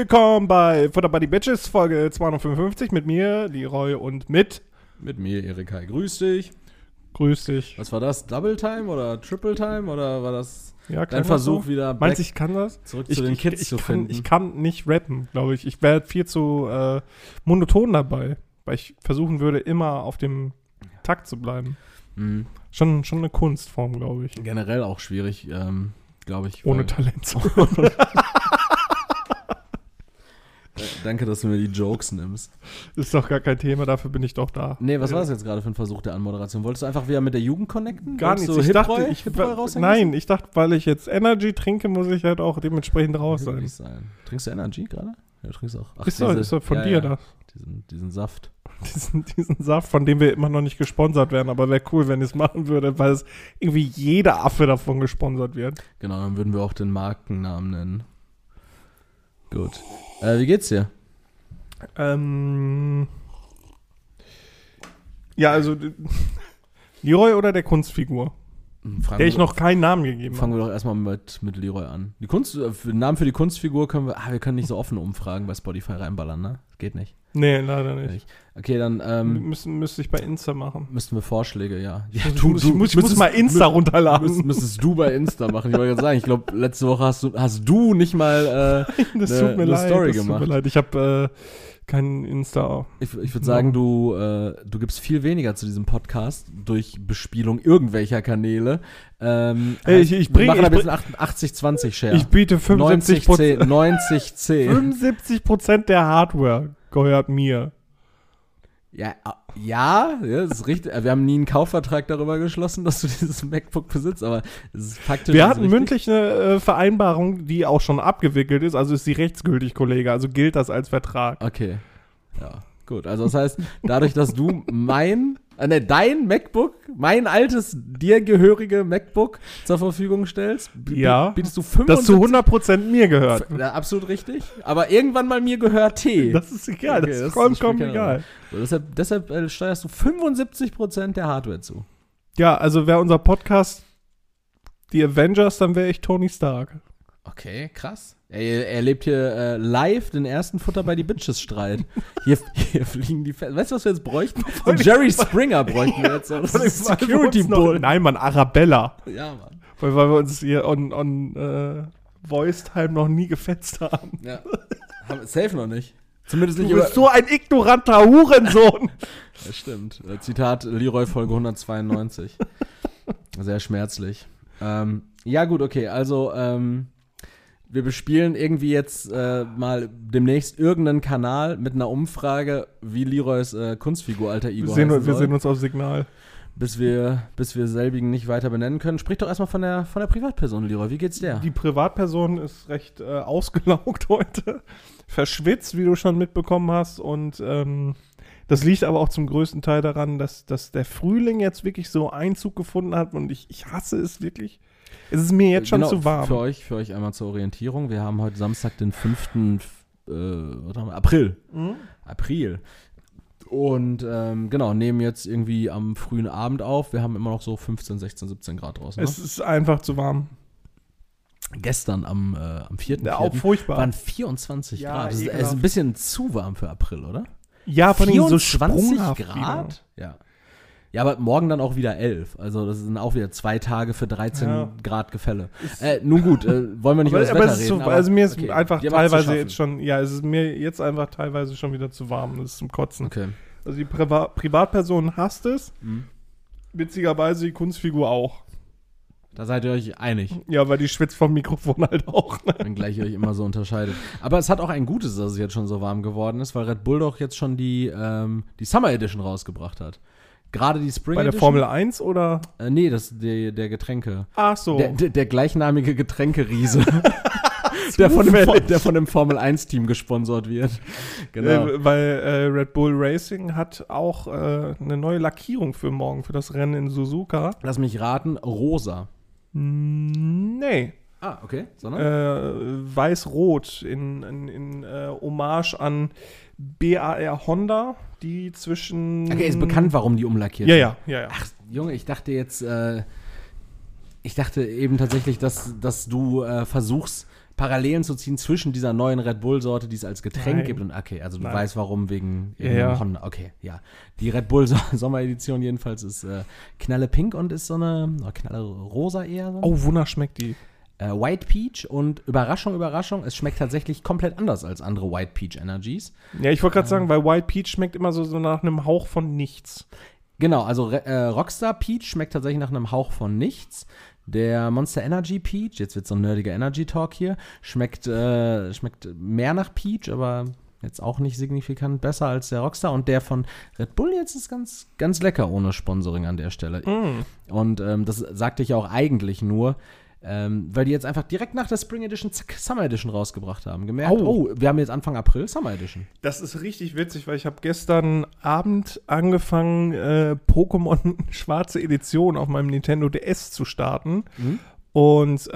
willkommen bei Futter by the Bitches, Folge 255 mit mir, Leroy, und mit mir, Erika. Grüß dich. Grüß dich. Was war das? Double Time oder Triple Time? Oder war das dein Versuch so? wieder Meinst du, ich kann das? Zurück zu den Kids zu finden? Ich kann nicht rappen, glaube ich. Ich wäre viel zu monoton dabei, weil ich versuchen würde, immer auf dem Takt zu bleiben. Mhm. Schon eine Kunstform, glaube ich. Generell auch schwierig, glaube ich. Ohne Talent zu Danke, dass du mir die Jokes nimmst. Ist doch gar kein Thema, dafür bin ich doch da. Nee, was war das jetzt gerade für ein Versuch der Anmoderation? Wolltest du einfach wieder mit der Jugend connecten? Gar nicht. Ich dachte, ich dachte, weil ich jetzt Energy trinke, muss ich halt auch dementsprechend raus sein. Trinkst du Energy gerade? Ja, du trinkst auch. Ach, ist doch von dir das. Diesen Saft. Diesen Saft, von dem wir immer noch nicht gesponsert werden, aber wäre cool, wenn ich es machen würde, weil es irgendwie jeder Affe davon gesponsert wird. Genau, dann würden wir auch den Markennamen nennen. Gut. Wie geht's dir? Ja, also Leroy oder der Kunstfigur? Der ich noch keinen Namen gegeben habe. Fangen wir doch erstmal mit Leroy an. Den Namen für die Kunstfigur können wir können nicht so offene Umfragen bei Spotify reinballern, ne? Das geht nicht. Nee, leider nicht. Okay, dann müsste ich bei Insta machen. Müssten wir Vorschläge, ja. Ich muss mal Insta runterladen. Müsstest du bei Insta machen. Ich wollte gerade sagen, ich glaube, letzte Woche hast du nicht mal eine Story gemacht. Tut mir leid, ich habe keinen Insta. Ich würde sagen, du gibst viel weniger zu diesem Podcast durch Bespielung irgendwelcher Kanäle. Ich mache ein bisschen 80-20 Share. Ich biete 75%. 90-10. 75% der Hardware gehört mir. Ja, das ist richtig. Wir haben nie einen Kaufvertrag darüber geschlossen, dass du dieses MacBook besitzt, aber es ist faktisch. Wir hatten mündlich eine Vereinbarung, die auch schon abgewickelt ist, also ist sie rechtsgültig, Kollege, also gilt das als Vertrag. Okay, ja, gut. Also das heißt, dadurch, dass du dein MacBook, mein altes, dir gehörige MacBook zur Verfügung stellst, bietest du 75%. Das zu 100% mir gehört. Ja, absolut richtig. Aber irgendwann mal mir gehört T. Das ist egal, okay, das ist vollkommen egal. So, deshalb steuerst du 75% der Hardware zu. Ja, also wäre unser Podcast die Avengers, dann wäre ich Tony Stark. Okay, krass. Er erlebt hier live den ersten Futter bei die Bitches Streit. Hier fliegen die Weißt du, was wir jetzt bräuchten? So Jerry Springer bräuchten wir jetzt. Das ist Security Bull. Nein, Mann, Arabella. Ja, Mann. Weil wir uns hier on Voice-Time noch nie gefetzt haben. Ja. Safe noch nicht. Zumindest nicht du bist so ein ignoranter Hurensohn. Das stimmt. Zitat Leroy Folge 192. Sehr schmerzlich. Ja gut, okay. Also wir bespielen irgendwie jetzt mal demnächst irgendeinen Kanal mit einer Umfrage, wie Leroys Kunstfigur alter Ego heißen soll. Wir sehen uns auf Signal. Bis wir selbigen nicht weiter benennen können. Sprich doch erstmal von der Privatperson, Leroy. Wie geht's der? Die Privatperson ist recht ausgelaugt heute. Verschwitzt, wie du schon mitbekommen hast. Und das liegt aber auch zum größten Teil daran, dass der Frühling jetzt wirklich so Einzug gefunden hat. Und ich hasse es wirklich. Es ist mir jetzt schon zu warm. Für euch einmal zur Orientierung. Wir haben heute Samstag, den 5. April. Mhm. April. Und genau, nehmen jetzt irgendwie am frühen Abend auf. Wir haben immer noch so 15, 16, 17 Grad draußen. Es ist einfach zu warm. Gestern am 4. Ja, auch furchtbar. Waren 24 Grad. Das ist ekelhaft. ein bisschen zu warm für April, oder? Ja, von 24 so Grad? Ja. Ja, aber morgen dann auch wieder 11. Also das sind auch wieder 2 Tage für 13 Grad Gefälle. Nun gut, wollen wir nicht über das Wetter reden. Also mir ist einfach teilweise jetzt schon, es ist mir jetzt einfach teilweise schon wieder zu warm. Das ist zum Kotzen. Okay. Also die Privatperson hasst es. Witzigerweise die Kunstfigur auch. Da seid ihr euch einig. Ja, weil die schwitzt vom Mikrofon halt auch. Ne? Wenngleich ihr euch immer so unterscheidet. Aber es hat auch ein Gutes, dass es jetzt schon so warm geworden ist, weil Red Bull doch jetzt schon die Summer Edition rausgebracht hat. Gerade die Spring Edition. Bei der Formel 1 oder? Nee, der Getränke. Ach so. Der gleichnamige Getränkeriese. der von dem Formel 1 Team gesponsert wird. Genau. Weil Red Bull Racing hat auch eine neue Lackierung für morgen, für das Rennen in Suzuka. Lass mich raten, rosa. Nee. Ah, okay. Sondern? Weiß-Rot in Hommage an BAR Honda, die zwischen... Okay, ist bekannt, warum die umlackiert sind. Ja. Ach, Junge, ich dachte jetzt, eben tatsächlich, dass du versuchst, Parallelen zu ziehen zwischen dieser neuen Red Bull-Sorte, die es als Getränk Nein. gibt. Und okay, also du Nein. weißt warum, wegen Ja. Honda. Okay, ja. Die Red Bull Sommeredition jedenfalls ist knalle pink und ist so eine knalle rosa eher. So. Oh, wunderbar schmeckt die. White Peach und Überraschung, Überraschung, es schmeckt tatsächlich komplett anders als andere White Peach Energies. Ja, ich wollte gerade sagen, weil White Peach schmeckt immer so nach einem Hauch von nichts. Genau, also Rockstar Peach schmeckt tatsächlich nach einem Hauch von nichts. Der Monster Energy Peach, jetzt wird so ein nerdiger Energy Talk hier, schmeckt mehr nach Peach, aber jetzt auch nicht signifikant besser als der Rockstar. Und der von Red Bull jetzt ist ganz, ganz lecker ohne Sponsoring an der Stelle. Und das sagte ich auch eigentlich nur, weil die jetzt einfach direkt nach der Spring Edition Summer Edition rausgebracht haben. Gemerkt, wir haben jetzt Anfang April Summer Edition. Das ist richtig witzig, weil ich habe gestern Abend angefangen, Pokémon Schwarze Edition auf meinem Nintendo DS zu starten. Und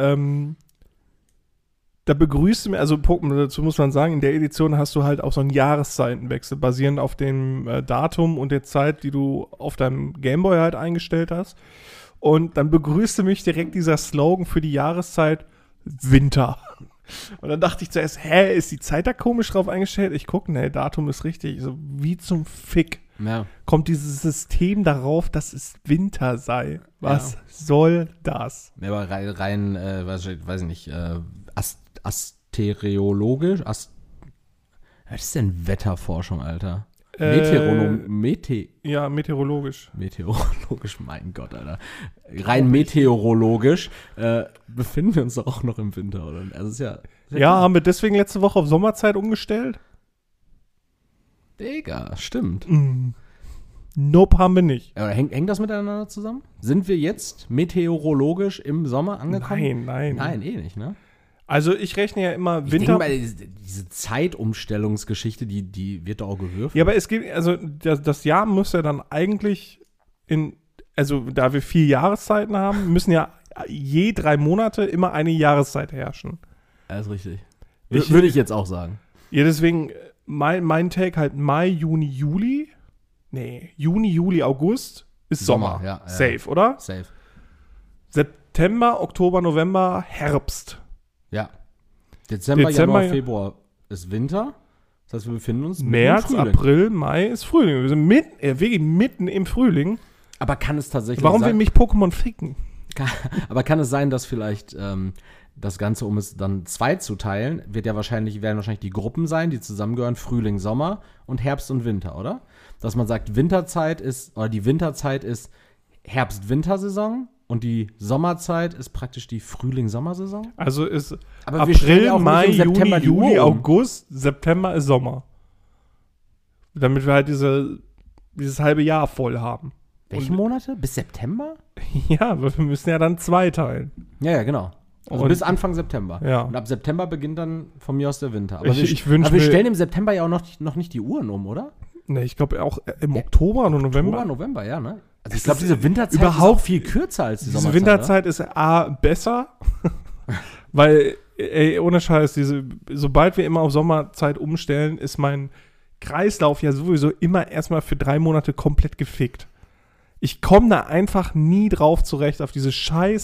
da begrüßte mir, also Pokémon, dazu muss man sagen, in der Edition hast du halt auch so einen Jahreszeitenwechsel, basierend auf dem Datum und der Zeit, die du auf deinem Gameboy halt eingestellt hast. Und dann begrüßte mich direkt dieser Slogan für die Jahreszeit Winter. Und dann dachte ich zuerst, ist die Zeit da komisch drauf eingestellt? Ich gucke, Datum ist richtig. So, wie zum Fick kommt dieses System darauf, dass es Winter sei. Was soll das? Ja, aber rein weiß ich nicht, astereologisch? Was ist denn Wetterforschung, Alter? Meteorologisch. Meteorologisch, mein Gott, Alter. Rein meteorologisch befinden wir uns doch auch noch im Winter, oder? Also ist ja haben wir deswegen letzte Woche auf Sommerzeit umgestellt? Digga, stimmt. Nope, haben wir nicht. Aber hängt das miteinander zusammen? Sind wir jetzt meteorologisch im Sommer angekommen? Nein. Nein, eh nicht, ne? Also ich rechne ja immer Ich Winter. denke mal, diese Zeitumstellungsgeschichte, die wird doch auch gewürfelt. Ja, aber es gibt, also das Jahr muss ja dann eigentlich also da wir 4 Jahreszeiten haben, müssen ja je 3 Monate immer eine Jahreszeit herrschen. Das ist richtig. Würde ich jetzt auch sagen. Ja, deswegen mein Take halt Mai, Juni, Juli. Nee, Juni, Juli, August ist Sommer. Ja. Safe, oder? Safe. September, Oktober, November, Herbst. Ja. Dezember, Januar, Februar ist Winter. Das heißt, wir befinden uns März, im Frühling. April, Mai ist Frühling. Wir sind wirklich mitten im Frühling. Aber kann es tatsächlich Warum will sein, mich Pokémon ficken? aber kann es sein, dass vielleicht das Ganze, um es dann 2 zu teilen, werden wahrscheinlich die Gruppen sein, die zusammengehören, Frühling, Sommer und Herbst und Winter, oder? Dass man sagt, die Winterzeit ist Herbst-Wintersaison und die Sommerzeit ist praktisch die Frühling-Sommersaison? Also ist Aber wir stellen April, ja auch Mai, nicht im September Juni, die Uhr Juli, um. August, September ist Sommer. Damit wir halt dieses halbe Jahr voll haben. Welche Monate? Bis September? Ja, aber wir müssen ja dann 2 teilen. Ja, genau. Also Und- bis Anfang September. Ja. Und ab September beginnt dann von mir aus der Winter. Aber Ich wir wünsch mir- stellen im September ja auch noch nicht die Uhren um, oder? Ne, ich glaube auch im Oktober oder November. November, ja, ne? Also Das ich glaube, ist diese Winterzeit überhaupt- ist auch viel kürzer als die Diese Sommerzeit. Winterzeit ist A, besser, weil, ohne Scheiß, sobald wir immer auf Sommerzeit umstellen, ist mein Kreislauf ja sowieso immer erstmal für 3 Monate komplett gefickt. Ich komme da einfach nie drauf zurecht, auf diese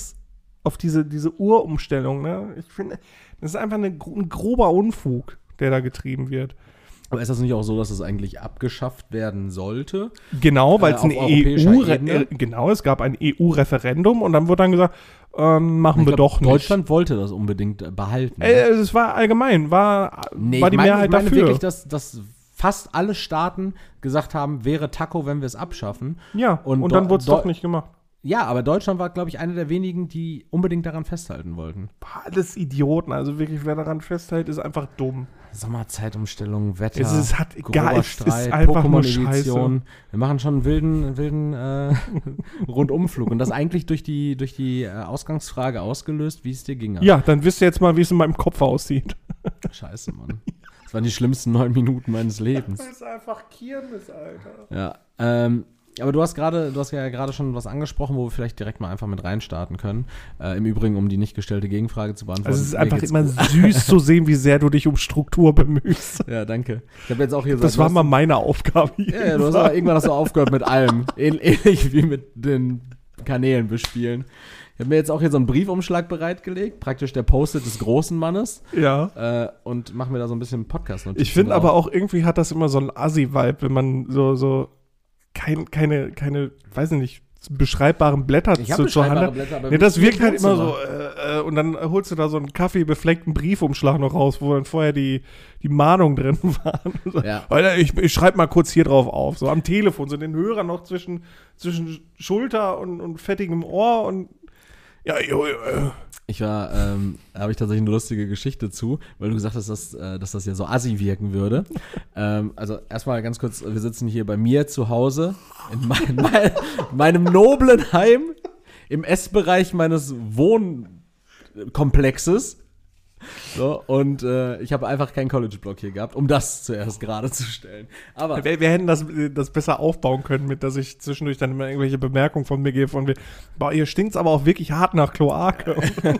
diese Uhrumstellung, ne? Ich finde, das ist einfach ein grober Unfug, der da getrieben wird. Aber ist das nicht auch so, dass es eigentlich abgeschafft werden sollte? Genau, weil es auf europäischer Ebene? Genau, es gab ein EU-Referendum und dann wurde dann gesagt, machen Ich wir glaub, doch nicht. Deutschland wollte das unbedingt behalten. Es war allgemein, war die Mehrheit ich meine dafür. wirklich, dass fast alle Staaten gesagt haben, wäre Taco, wenn wir es abschaffen. Ja, und dann wurde es doch nicht gemacht. Ja, aber Deutschland war, glaube ich, einer der wenigen, die unbedingt daran festhalten wollten. Alles Idioten, also wirklich, wer daran festhält, ist einfach dumm. Sommerzeitumstellung, Wetter, Es hat grober egal, es ist Streit, einfach nur Pokémon-Edition. Wir machen schon einen wilden Rundumflug. Und das eigentlich durch die Ausgangsfrage ausgelöst, wie es dir ging. Ja, dann wisst ihr jetzt mal, wie es in meinem Kopf aussieht. Scheiße, Mann. Das waren die schlimmsten 9 Minuten meines Lebens. ist einfach Kirmes, Alter. Ja, aber du hast ja gerade schon was angesprochen, wo wir vielleicht direkt mal einfach mit reinstarten können. Im Übrigen, um die nicht gestellte Gegenfrage zu beantworten. Also es ist Mir einfach geht's immer gut. süß zu sehen, wie sehr du dich um Struktur bemühst. Ja, danke. Ich habe jetzt auch hier Das war mal meine Aufgabe. Ja, irgendwann hast du aufgehört mit allem. Ähnlich wie mit den Kanälen bespielen. Ich habe mir jetzt auch hier so einen Briefumschlag bereitgelegt, praktisch der Post-it des großen Mannes. Ja. Und mache mir da so ein bisschen Podcast-Notizen. Ich finde aber auch, irgendwie hat das immer so einen Assi-Vibe, wenn man so keine, weiß ich nicht, beschreibbaren Blätter zur Hand hat. Blätter, aber Nee, das wirkt halt immer Wohnzimmer. so, und dann holst du da so einen kaffeebefleckten Briefumschlag noch raus, wo dann vorher die Mahnung drin waren. So, Ja. Alter, ich schreibe mal kurz hier drauf auf, so am Telefon, so den Hörer noch zwischen Schulter und fettigem Ohr und ja, Ich war, da habe ich tatsächlich eine lustige Geschichte zu, weil du gesagt hast, dass das ja so assi wirken würde. Also erstmal ganz kurz, wir sitzen hier bei mir zu Hause in meinem noblen Heim im Essbereich meines Wohnkomplexes. So, und ich habe einfach keinen College-Block hier gehabt, um das zuerst gerade zu stellen. Aber wir hätten das besser aufbauen können, mit dass ich zwischendurch dann immer irgendwelche Bemerkungen von mir gebe, von mir, boah, hier stinkt's aber auch wirklich hart nach Kloake.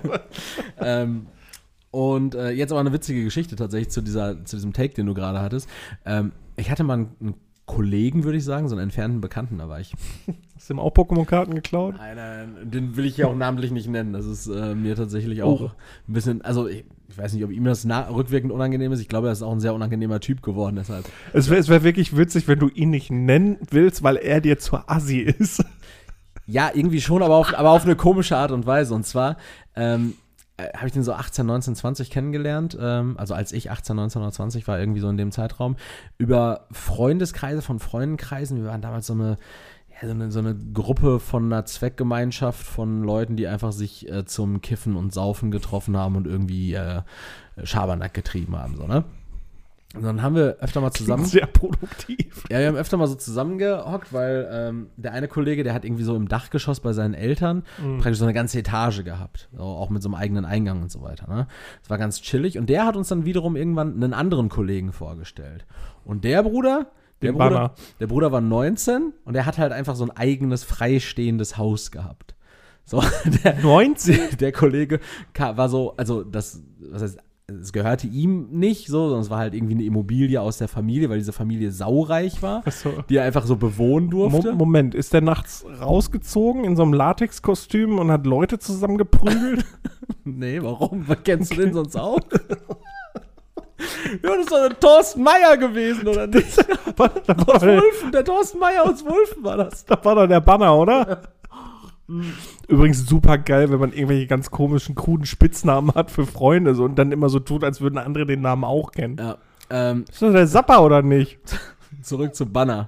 Jetzt aber eine witzige Geschichte tatsächlich zu diesem Take, den du gerade hattest. Ich hatte mal einen Kollegen, würde ich sagen, so einen entfernten Bekannten, da war ich. Hast du ihm auch Pokémon-Karten geklaut? Nein, den will ich ja auch namentlich nicht nennen. Das ist mir tatsächlich auch ein bisschen, also ich weiß nicht, ob ihm das rückwirkend unangenehm ist. Ich glaube, er ist auch ein sehr unangenehmer Typ geworden, deshalb. Es wär wirklich witzig, wenn du ihn nicht nennen willst, weil er dir zu assi ist. Ja, irgendwie schon, aber auf eine komische Art und Weise. Und zwar habe ich den so 18, 19, 20 kennengelernt, also als ich 18, 19 oder 20 war, irgendwie so in dem Zeitraum, über Freundeskreise von Freundenkreisen. Wir waren damals so eine Gruppe von einer Zweckgemeinschaft von Leuten, die einfach sich zum Kiffen und Saufen getroffen haben und irgendwie Schabernack getrieben haben, so, ne? Und dann haben wir öfter mal zusammen. Sehr produktiv. Ja, wir haben öfter mal so zusammengehockt, weil der eine Kollege, der hat irgendwie so im Dachgeschoss bei seinen Eltern praktisch so eine ganze Etage gehabt. So, auch mit so einem eigenen Eingang und so weiter. Ne? Das war ganz chillig. Und der hat uns dann wiederum irgendwann einen anderen Kollegen vorgestellt. Und der Bruder war 19 und der hat halt einfach so ein eigenes freistehendes Haus gehabt. So, 19? Der Kollege war so, also das, was heißt, es gehörte ihm nicht so, sondern es war halt irgendwie eine Immobilie aus der Familie, weil diese Familie saureich war, die er einfach so bewohnen durfte. Moment, ist der nachts rausgezogen in so einem Latexkostüm und hat Leute zusammengeprügelt? Nee, warum? Was kennst du denn sonst auch? Ja, das ist doch der Thorsten Meier gewesen, oder nicht? Aus Wulfen, der Thorsten Meier aus Wulfen war das. Das war doch der Banner, oder? Übrigens super geil, wenn man irgendwelche ganz komischen, kruden Spitznamen hat für Freunde so, und dann immer so tut, als würden andere den Namen auch kennen. Ja, ist das der Sapper oder nicht? Zurück zu Banner,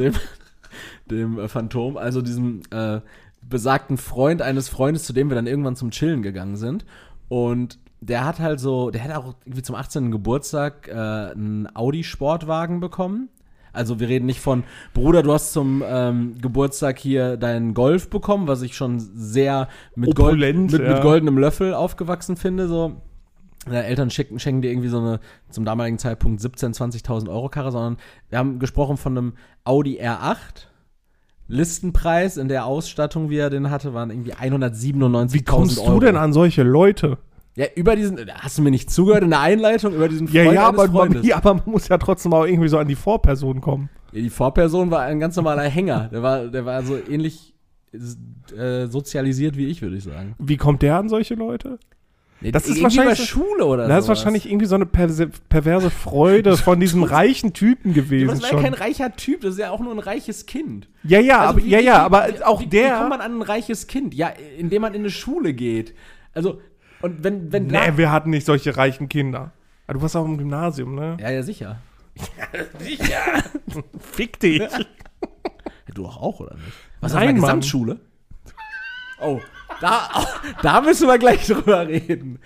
dem Phantom, also diesem besagten Freund eines Freundes, zu dem wir dann irgendwann zum Chillen gegangen sind. Und der hat auch irgendwie zum 18. Geburtstag einen Audi-Sportwagen bekommen. Also wir reden nicht von, Bruder, du hast zum Geburtstag hier deinen Golf bekommen, was ich schon sehr mit goldenem Löffel aufgewachsen finde. So. Eltern schenken dir irgendwie so eine, zum damaligen Zeitpunkt 17.000, 20.000 Euro Karre, sondern wir haben gesprochen von einem Audi R8. Listenpreis in der Ausstattung, wie er den hatte, waren irgendwie 197.000 Euro. Wie kommst du denn an solche Leute? Ja, hast du mir nicht zugehört in der Einleitung über diesen Freund eines Freundes? Aber man muss ja trotzdem auch irgendwie so an die Vorperson kommen. Ja, die Vorperson war ein ganz normaler Hänger. Der war so ähnlich sozialisiert wie ich, würde ich sagen. Wie kommt der an solche Leute? Nee, das ist wahrscheinlich Schule oder so. Das ist wahrscheinlich irgendwie so eine perverse Freude von diesem reichen Typen gewesen. Das war ja kein reicher Typ, das ist ja auch nur ein reiches Kind. Aber auch wie kommt man an ein reiches Kind? Ja, indem man in eine Schule geht. Also, und wenn nee, wir hatten nicht solche reichen Kinder. Aber du warst auch im Gymnasium, ne? Ja, sicher. Ja, sicher. Fick dich. Ja, du doch auch, oder nicht? Was Nein, ist das, Gesamtschule? Oh, da müssen wir gleich drüber reden.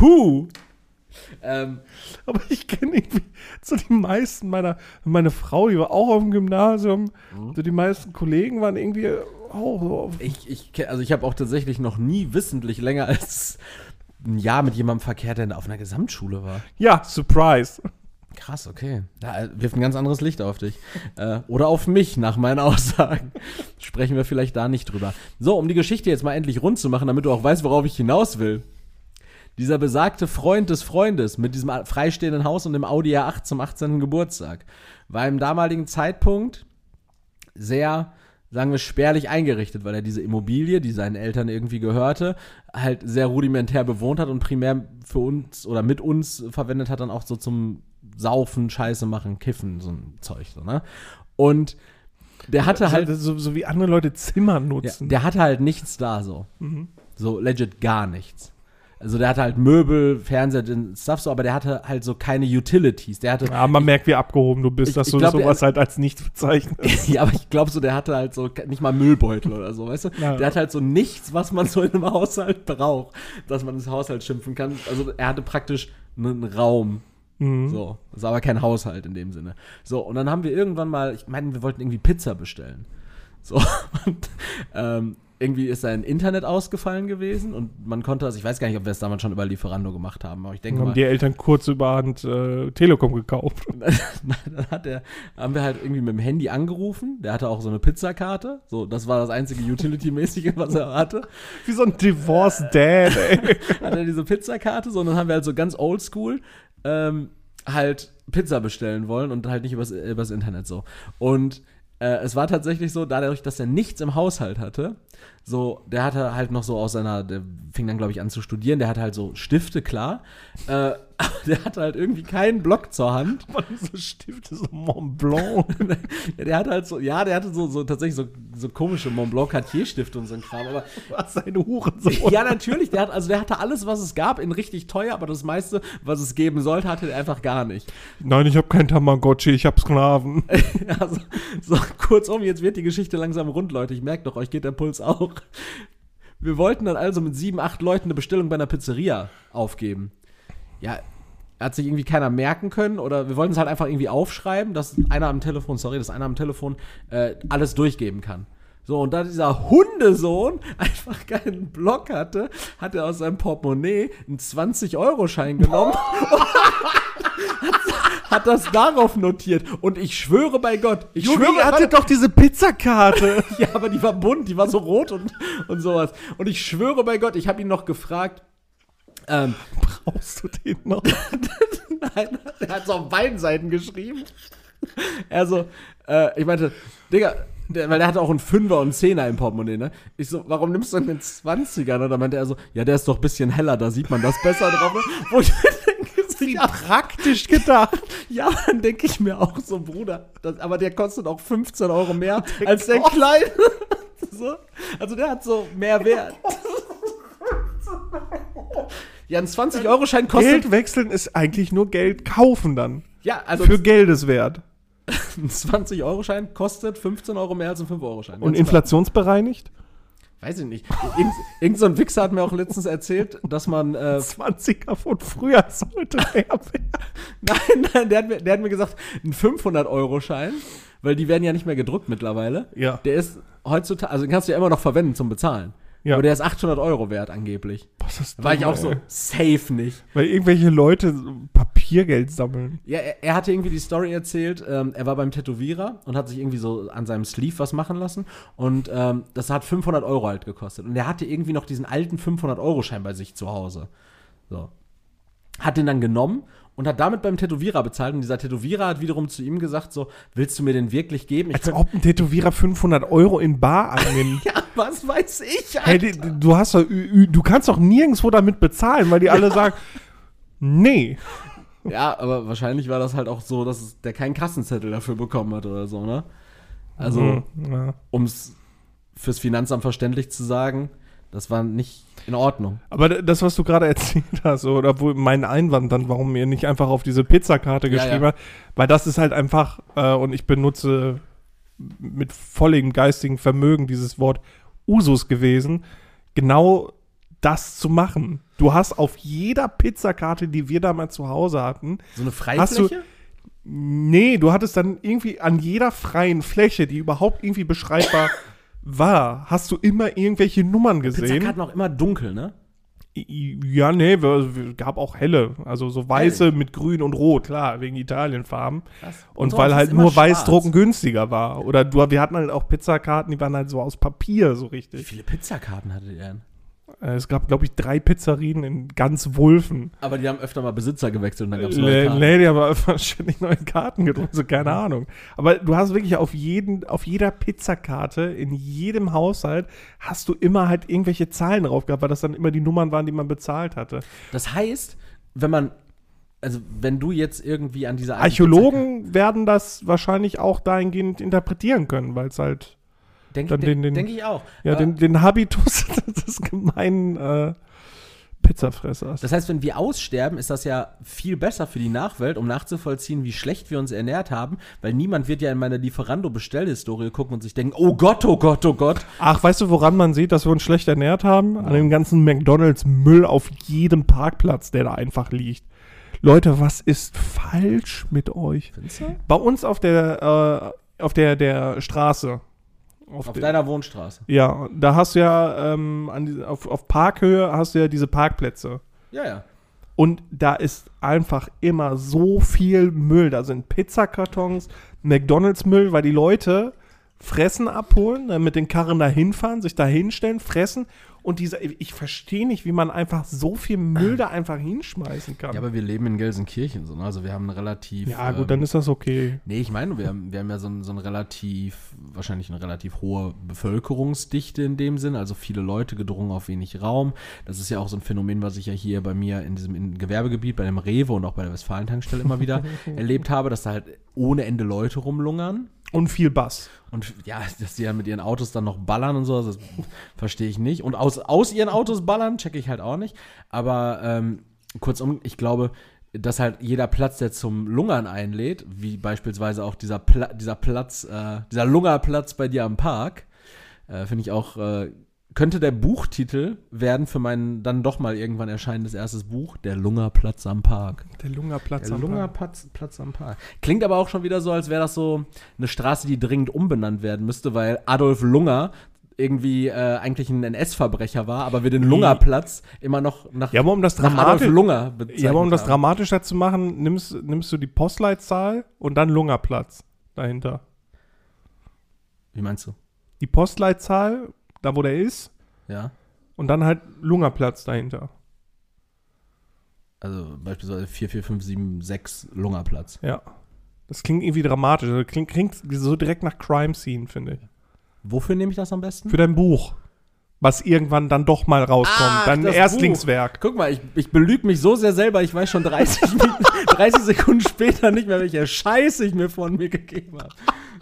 Aber ich kenne irgendwie so die meisten meine Frau, die war auch auf dem Gymnasium. So die meisten Kollegen waren irgendwie auch so. Ich habe auch tatsächlich noch nie wissentlich länger als ein Jahr mit jemandem verkehrt, der auf einer Gesamtschule war. Ja, Surprise. Krass, okay. Da wirft ein ganz anderes Licht auf dich. Oder auf mich, nach meinen Aussagen. Sprechen wir vielleicht da nicht drüber. So, um die Geschichte jetzt mal endlich rund zu machen, damit du auch weißt, worauf ich hinaus will. Dieser besagte Freund des Freundes mit diesem freistehenden Haus und dem Audi R8 zum 18. Geburtstag war im damaligen Zeitpunkt sehr sagen wir, spärlich eingerichtet, weil er diese Immobilie, die seinen Eltern irgendwie gehörte, halt sehr rudimentär bewohnt hat und primär für uns oder mit uns verwendet hat, dann auch so zum Saufen, Scheiße machen, Kiffen, so ein Zeug, so, ne? Und der hatte halt. So wie andere Leute Zimmer nutzen. Ja, der hatte halt nichts da so. So legit gar nichts. Also der hatte halt Möbel, Fernseher, den Stuff so, aber der hatte halt so keine Utilities. Der hatte, ja, man merkt, wie abgehoben du bist, dass du sowas halt als nichts bezeichnest. Ja, aber ich glaube so, der hatte halt so nicht mal Müllbeutel oder so, weißt du? Ja. Der hatte halt so nichts, was man so in einem Haushalt braucht, dass man ins Haushalt schimpfen kann. Also er hatte praktisch einen Raum. So, das war aber kein Haushalt in dem Sinne. So, und dann haben wir irgendwann mal, ich meine, wir wollten irgendwie Pizza bestellen. So, und irgendwie ist sein Internet ausgefallen gewesen und man konnte das, ich weiß gar nicht, ob wir es damals schon über Lieferando gemacht haben, aber ich denke haben mal. Die Eltern kurz überhand Telekom gekauft. Dann haben wir halt irgendwie mit dem Handy angerufen, der hatte auch so eine Pizzakarte, so, das war das einzige Utility-mäßige, was er hatte. Wie so ein Divorced Dad, ey. Hat er diese Pizzakarte, so, und dann haben wir halt so ganz oldschool halt Pizza bestellen wollen und halt nicht übers Internet so. Und es war tatsächlich so, dadurch, dass er nichts im Haushalt hatte, so, der hatte halt noch so der fing dann, glaube ich, an zu studieren, der hatte halt so Stifte, klar, aber der hatte halt irgendwie keinen Block zur Hand. Mann, so Stifte, so Mont Blanc. Ja, der hatte halt so, ja, der hatte so tatsächlich so komische Mont Blanc Cartier-Stifte und so ein Kram, aber was, seine Hurensohn? Ja, natürlich, der hatte alles, was es gab, in richtig teuer, aber das meiste, was es geben sollte, hatte er einfach gar nicht. Nein, ich habe kein Tamagotchi, ich habe Sklaven. Also, so, kurzum, jetzt wird die Geschichte langsam rund, Leute. Ich merke doch, euch geht der Puls auch. Wir wollten dann also mit 7, 8 Leuten eine Bestellung bei einer Pizzeria aufgeben. Ja, hat sich irgendwie keiner merken können oder wir wollten es halt einfach irgendwie aufschreiben, dass einer am Telefon alles durchgeben kann. So, und da dieser Hundesohn einfach keinen Block hatte, hat er aus seinem Portemonnaie einen 20-Euro-Schein genommen hat das darauf notiert. Und ich schwöre bei Gott, ihr hattet doch diese Pizzakarte. Ja, aber die war bunt, die war so rot und sowas. Und ich schwöre bei Gott, ich habe ihn noch gefragt, brauchst du den noch? Nein, er hat es auf beiden Seiten geschrieben. Also, ich meinte, Digga, weil der hatte auch einen 5er und 10er im Portemonnaie, ne? Ich so, warum nimmst du denn den 20er? Und dann meinte er so, ja, der ist doch ein bisschen heller, da sieht man das besser drauf. Wo ich denke, wie praktisch gedacht. Ja, dann denke ich mir auch so, Bruder, aber der kostet auch 15 Euro mehr als der kleine. So, also der hat so mehr Wert. Ja, ein 20-Euro-Schein kostet. Geld wechseln ist eigentlich nur Geld kaufen dann. Ja, also. Für Geldeswert. Ein 20-Euro-Schein kostet 15 Euro mehr als ein 5-Euro-Schein. Und inflationsbereinigt? Weiß ich nicht. Irgend so ein Wichser hat mir auch letztens erzählt, dass man 20er von früher sollte mehr werden. Nein, der hat mir gesagt, ein 500-Euro-Schein, weil die werden ja nicht mehr gedruckt mittlerweile. Ja. Der ist heutzutage, also den kannst du ja immer noch verwenden zum Bezahlen. Ja. Aber der ist 800 Euro wert angeblich. Was ist das? War ich auch so, safe nicht. Weil irgendwelche Leute Papiergeld sammeln. Ja, er hatte irgendwie die Story erzählt, er war beim Tätowierer und hat sich irgendwie so an seinem Sleeve was machen lassen und das hat 500 Euro halt gekostet. Und er hatte irgendwie noch diesen alten 500-Euro-Schein bei sich zu Hause. So. Hat den dann genommen und hat damit beim Tätowierer bezahlt. Und dieser Tätowierer hat wiederum zu ihm gesagt so, willst du mir den wirklich geben? Als ob ein Tätowierer 500 Euro in Bar annimmt. Ja, was weiß ich, Alter. Hey, du kannst doch nirgendwo damit bezahlen, weil die alle sagen, nee. Ja, aber wahrscheinlich war das halt auch so, dass der keinen Kassenzettel dafür bekommen hat oder so, ne? Also, um es fürs Finanzamt verständlich zu sagen, das war nicht in Ordnung. Aber das, was du gerade erzählt hast, oder wo mein Einwand dann, warum ihr nicht einfach auf diese Pizzakarte geschrieben habt, weil das ist halt einfach, und ich benutze mit vollem geistigen Vermögen dieses Wort Usus gewesen, genau das zu machen. Du hast auf jeder Pizzakarte, die wir damals zu Hause hatten, so eine Freifläche? Nee, du hattest dann irgendwie an jeder freien Fläche, die überhaupt irgendwie beschreibbar hast du immer irgendwelche Nummern gesehen. Pizzakarten auch immer dunkel, ne? Ja, nee, gab auch helle. Also so weiße mit grün und rot, klar, wegen Italienfarben. Und weil halt nur Weißdrucken günstiger war. Oder wir hatten halt auch Pizzakarten, die waren halt so aus Papier so richtig. Wie viele Pizzakarten hattet ihr denn? Es gab, glaube ich, 3 Pizzerien in ganz Wulfen. Aber die haben öfter mal Besitzer gewechselt und dann gab es neue Karten. Nee, die haben einfach ständig neue Karten gedruckt, so keine Ahnung. Aber du hast wirklich auf jeder Pizzakarte, in jedem Haushalt, hast du immer halt irgendwelche Zahlen drauf gehabt, weil das dann immer die Nummern waren, die man bezahlt hatte. Das heißt, wenn du jetzt irgendwie an dieser Archäologen werden das wahrscheinlich auch dahingehend interpretieren können, weil es halt Denke ich auch. Ja, den Habitus des gemeinen Pizzafressers. Das heißt, wenn wir aussterben, ist das ja viel besser für die Nachwelt, um nachzuvollziehen, wie schlecht wir uns ernährt haben, weil niemand wird ja in meine Lieferando-Bestellhistorie gucken und sich denken, oh Gott, oh Gott, oh Gott. Ach, weißt du, woran man sieht, dass wir uns schlecht ernährt haben? An dem ganzen McDonald's-Müll auf jedem Parkplatz, der da einfach liegt. Leute, was ist falsch mit euch? Findest du? Bei uns auf der Straße. Auf deiner Wohnstraße. Ja, da hast du ja auf Parkhöhe hast du ja diese Parkplätze. Ja, ja. Und da ist einfach immer so viel Müll. Da sind Pizzakartons, McDonalds-Müll, weil die Leute fressen abholen, dann mit den Karren da hinfahren, sich da hinstellen, fressen. Und ich verstehe nicht, wie man einfach so viel Müll da einfach hinschmeißen kann. Ja, aber wir leben in Gelsenkirchen, so, ne? Also wir haben eine relativ... Ja, gut, dann ist das okay. Nee, ich meine, wir haben ja wahrscheinlich eine relativ hohe Bevölkerungsdichte in dem Sinn, also viele Leute gedrungen auf wenig Raum. Das ist ja auch so ein Phänomen, was ich ja hier bei mir in diesem Gewerbegebiet, bei dem Rewe und auch bei der Westfalen-Tankstelle immer wieder erlebt habe, dass da halt ohne Ende Leute rumlungern. Und viel Bass. Und ja, dass die ja mit ihren Autos dann noch ballern und so, das verstehe ich nicht. Und aus ihren Autos ballern, checke ich halt auch nicht. Aber kurzum, ich glaube, dass halt jeder Platz, der zum Lungern einlädt, wie beispielsweise auch dieser Lungerplatz bei dir am Park, finde ich auch, könnte der Buchtitel werden für mein dann doch mal irgendwann erscheinendes erstes Buch, Der Lungerplatz am Park. Der Lungerplatz am Park. Klingt aber auch schon wieder so, als wäre das so eine Straße, die dringend umbenannt werden müsste, weil Adolf Lunger irgendwie eigentlich ein NS-Verbrecher war, aber wir den Lungerplatz immer noch nach Adolf Lunger bezeichnet Ja, aber um das haben. dramatischer zu machen, nimmst du die Postleitzahl und dann Lungerplatz dahinter. Wie meinst du? Die Postleitzahl, da wo der ist, Ja. und dann halt Lungerplatz dahinter. Also beispielsweise 44576 Lungerplatz. Ja. Das klingt irgendwie dramatisch. Also klingt so direkt nach Crime Scene, finde ich. Wofür nehme ich das am besten? Für dein Buch. Was irgendwann dann doch mal rauskommt. Dein das Erstlingswerk. Guck mal, ich belüge mich so sehr selber, ich weiß schon 30 Sekunden später nicht mehr, welche Scheiße ich mir von mir gegeben habe.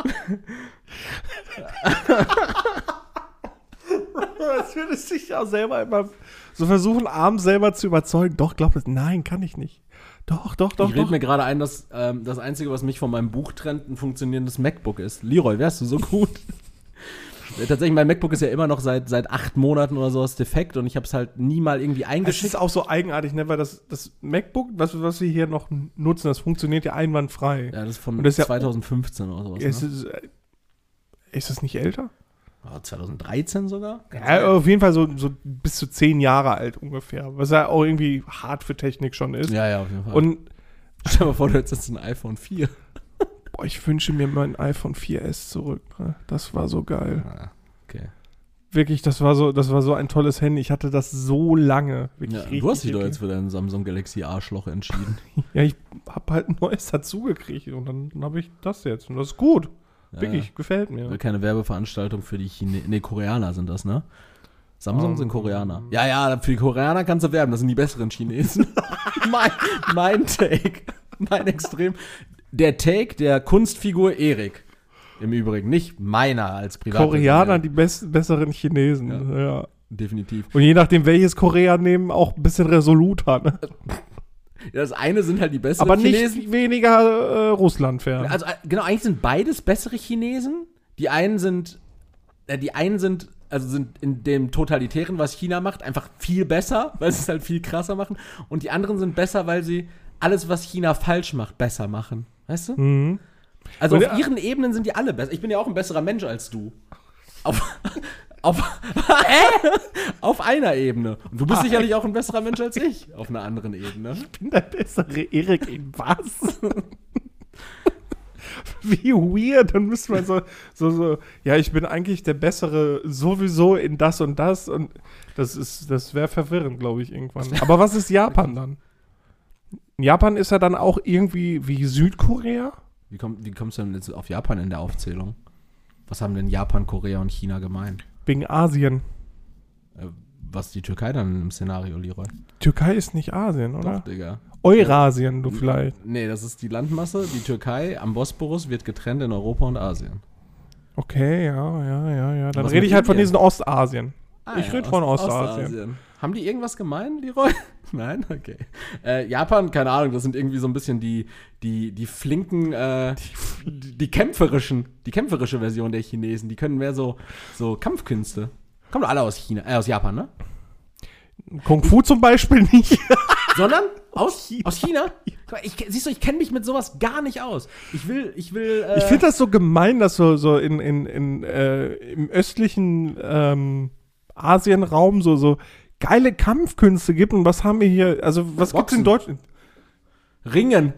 Das würde sich auch selber immer so versuchen, abends selber zu überzeugen. Doch, glaub das. Nein, kann ich nicht. Doch. Ich rede mir gerade ein, dass das Einzige, was mich von meinem Buch trennt, ein funktionierendes MacBook ist. Leroy, wärst du so gut? Tatsächlich, mein MacBook ist ja immer noch seit 8 Monaten oder sowas defekt und ich habe es halt nie mal irgendwie eingeschickt. Das ist auch so eigenartig, ne? Weil das MacBook, was wir hier noch nutzen, das funktioniert ja einwandfrei. Ja, das ist von ist 2015 oder sowas. Ist das nicht älter? 2013 sogar? Ja, auf jeden Fall so bis zu 10 Jahre alt ungefähr. Was ja auch irgendwie hart für Technik schon ist. Ja, auf jeden Fall. Und stell dir mal vor, du hättest jetzt ein iPhone 4. Boah, ich wünsche mir mein iPhone 4S zurück. Ne? Das war so geil. Ah, okay. Wirklich, das war so ein tolles Handy. Ich hatte das so lange. Ja, du hast dich doch jetzt für dein Samsung Galaxy Arschloch entschieden. Ja, ich habe halt ein neues dazugekriegt und dann habe ich das jetzt. Und das ist gut. Wirklich, gefällt mir. Keine Werbeveranstaltung für die Koreaner sind das, ne? Samsung sind Koreaner. Ja, für die Koreaner kannst du werben, das sind die besseren Chinesen. mein Take. Mein Extrem. Der Take der Kunstfigur Erik. Im Übrigen, nicht meiner als Privatperson. Koreaner, die besseren Chinesen. Ja. Definitiv. Und je nachdem, welches Korea nehmen, auch ein bisschen resoluter. Ne? Ja, das eine sind halt die besseren aber Chinesen. Nicht weniger Russland-fern. Also genau, eigentlich sind beides bessere Chinesen. Die einen sind in dem Totalitären, was China macht, einfach viel besser, weil sie es halt viel krasser machen. Und die anderen sind besser, weil sie alles, was China falsch macht, besser machen. Weißt du? Mhm. Also auf ihren Ebenen sind die alle besser. Ich bin ja auch ein besserer Mensch als du. Auf einer Ebene. Und du bist sicherlich auch ein besserer Mensch als ich. Auf einer anderen Ebene. Ich bin der bessere Erik in was? wie weird. Dann müsste man so, ja, ich bin eigentlich der Bessere sowieso in das und das. Und das wäre verwirrend, glaube ich, irgendwann. Aber was ist Japan dann? Japan ist ja dann auch irgendwie wie Südkorea? Wie kommst du denn jetzt auf Japan in der Aufzählung? Was haben denn Japan, Korea und China gemein? Wegen Asien. Was ist die Türkei dann im Szenario, Leroy? Türkei ist nicht Asien, oder? Doch, Digga. Eurasien, du vielleicht. Nee, das ist die Landmasse. Die Türkei am Bosporus wird getrennt in Europa und Asien. Okay, ja. Dann Was rede mit ich halt von Indien? diesen Ostasien. Ich Ja, rede von Ostasien. Haben die irgendwas gemein, Leroy? Nein? Okay. Japan, keine Ahnung, das sind irgendwie so ein bisschen die flinken, die kämpferische Version der Chinesen. Die können mehr so Kampfkünste. Kommen doch alle aus Japan, ne? Kung Fu zum Beispiel nicht. Sondern aus China? Siehst du, ich kenne mich mit sowas gar nicht aus. Ich finde das so gemein, dass so im östlichen Asienraum so geile Kampfkünste gibt. Und was haben wir hier? Also, was gibt's in Deutschland? Ringen.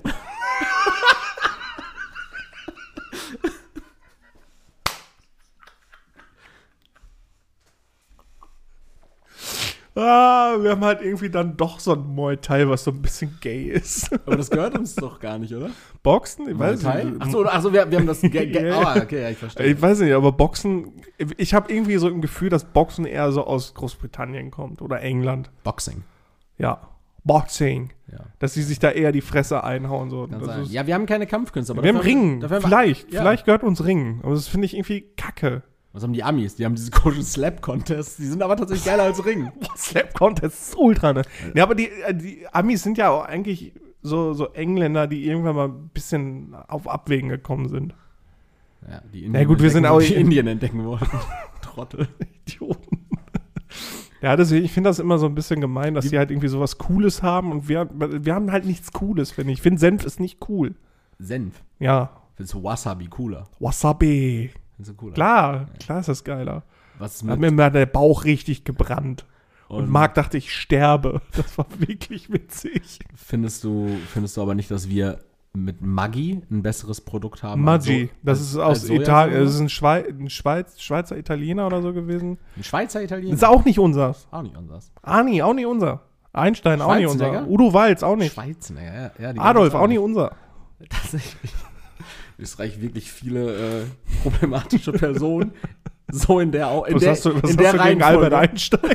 Wir haben halt irgendwie dann doch so ein Muay Thai, was so ein bisschen gay ist. Aber das gehört uns doch gar nicht, oder? Boxen? Ich weiß Muay Thai? nicht. Achso, wir haben das okay, ja, ich verstehe. Ich weiß nicht, aber Boxen, ich habe irgendwie so ein Gefühl, dass Boxen eher so aus Großbritannien kommt oder England. Boxing. Ja. Boxing. Ja. Dass sie sich da eher die Fresse einhauen. So. Ja, wir haben keine Kampfkünste. Aber wir haben Ringen. Vielleicht gehört uns Ringen. Aber das finde ich irgendwie kacke. Was haben die Amis? Die haben diese komischen Slap-Contests. Die sind aber tatsächlich geiler als Ringen. Slap-Contest ist ultra, ne? Ja, aber die Amis sind ja auch eigentlich so Engländer, die irgendwann mal ein bisschen auf Abwägen gekommen sind. Ja, die Indien entdecken wollten. Trottel. Idioten. Ja, deswegen, ich finde das immer so ein bisschen gemein, dass die halt irgendwie sowas Cooles haben und wir haben halt nichts Cooles, finde ich. Ich finde, Senf ist nicht cool. Senf? Ja. Findest du Wasabi cooler? Wasabi. Findest du cooler? Klar ist das geiler. Was hat mir mal der Bauch richtig gebrannt. Und Marc dachte, ich sterbe. Das war wirklich witzig. Findest du aber nicht, dass wir mit Maggi ein besseres Produkt haben? Maggi, das ist aus Italien. Das ist ein Schweizer Italiener oder so gewesen. Ein Schweizer Italiener? Das ist auch nicht unseres. Auch nicht unseres. Ani, auch nicht unser. Einstein, auch nicht unser. Udo Walz, auch nicht. Schweizenegger, ja. Adolf, auch nicht unser. Tatsächlich. Österreich wirklich viele problematische Personen. So in der Was hast du gegen Albert Einstein?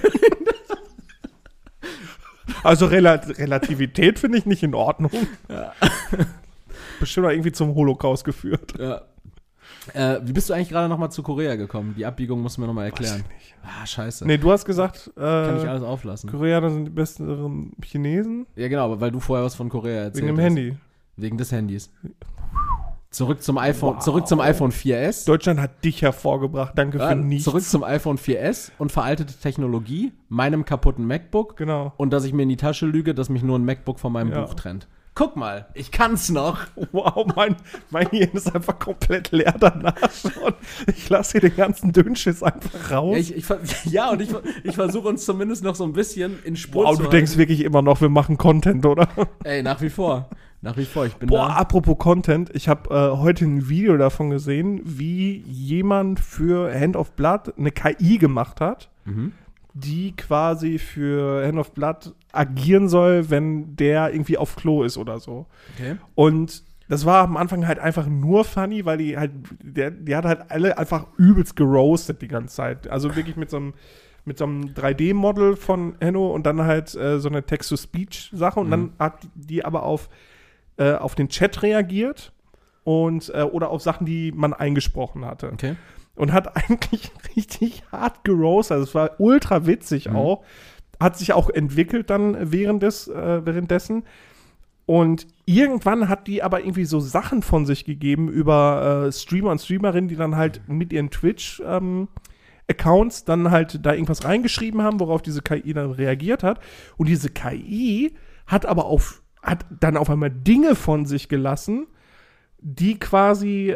Also Relativität finde ich nicht in Ordnung. Ja. Bestimmt auch irgendwie zum Holocaust geführt. Ja. Wie bist du eigentlich gerade nochmal zu Korea gekommen? Die Abbiegung musst du mir nochmal erklären. Weiß ich nicht. Scheiße. Nee, du hast gesagt, kann ich alles auflassen. Koreaner sind die besseren Chinesen. Ja, genau, aber weil du vorher was von Korea erzählt hast. Wegen dem Handy. Wegen des Handys. Zurück zum iPhone 4S. Deutschland hat dich hervorgebracht, danke für nichts. Zurück zum iPhone 4S und veraltete Technologie, meinem kaputten MacBook. Genau. Und dass ich mir in die Tasche lüge, dass mich nur ein MacBook von meinem Buch trennt. Guck mal, ich kann's noch. Wow, mein Hirn ist einfach komplett leer danach schon. Ich lasse hier den ganzen Dünnschiss einfach raus. Ja, und ich versuche uns zumindest noch so ein bisschen in Spur zu halten. Du denkst wirklich immer noch, wir machen Content, oder? Ey, nach wie vor. Ich bin apropos Content, ich habe heute ein Video davon gesehen, wie jemand für Hand of Blood eine KI gemacht hat, die quasi für Hand of Blood agieren soll, wenn der irgendwie auf Klo ist oder so. Okay. Und das war am Anfang halt einfach nur funny, weil die hat halt alle einfach übelst geroastet die ganze Zeit. Also wirklich mit so einem 3D-Model von Henno und dann halt so eine Text-to-Speech-Sache und dann hat die aber auf den Chat reagiert und oder auf Sachen, die man eingesprochen hatte. Okay. Und hat eigentlich richtig hart geroastet. Also es war ultra witzig auch. Hat sich auch entwickelt dann währenddessen. Und irgendwann hat die aber irgendwie so Sachen von sich gegeben über Streamer und Streamerinnen, die dann halt mit ihren Twitch-Accounts dann halt da irgendwas reingeschrieben haben, worauf diese KI dann reagiert hat. Und diese KI hat dann auf einmal Dinge von sich gelassen, die quasi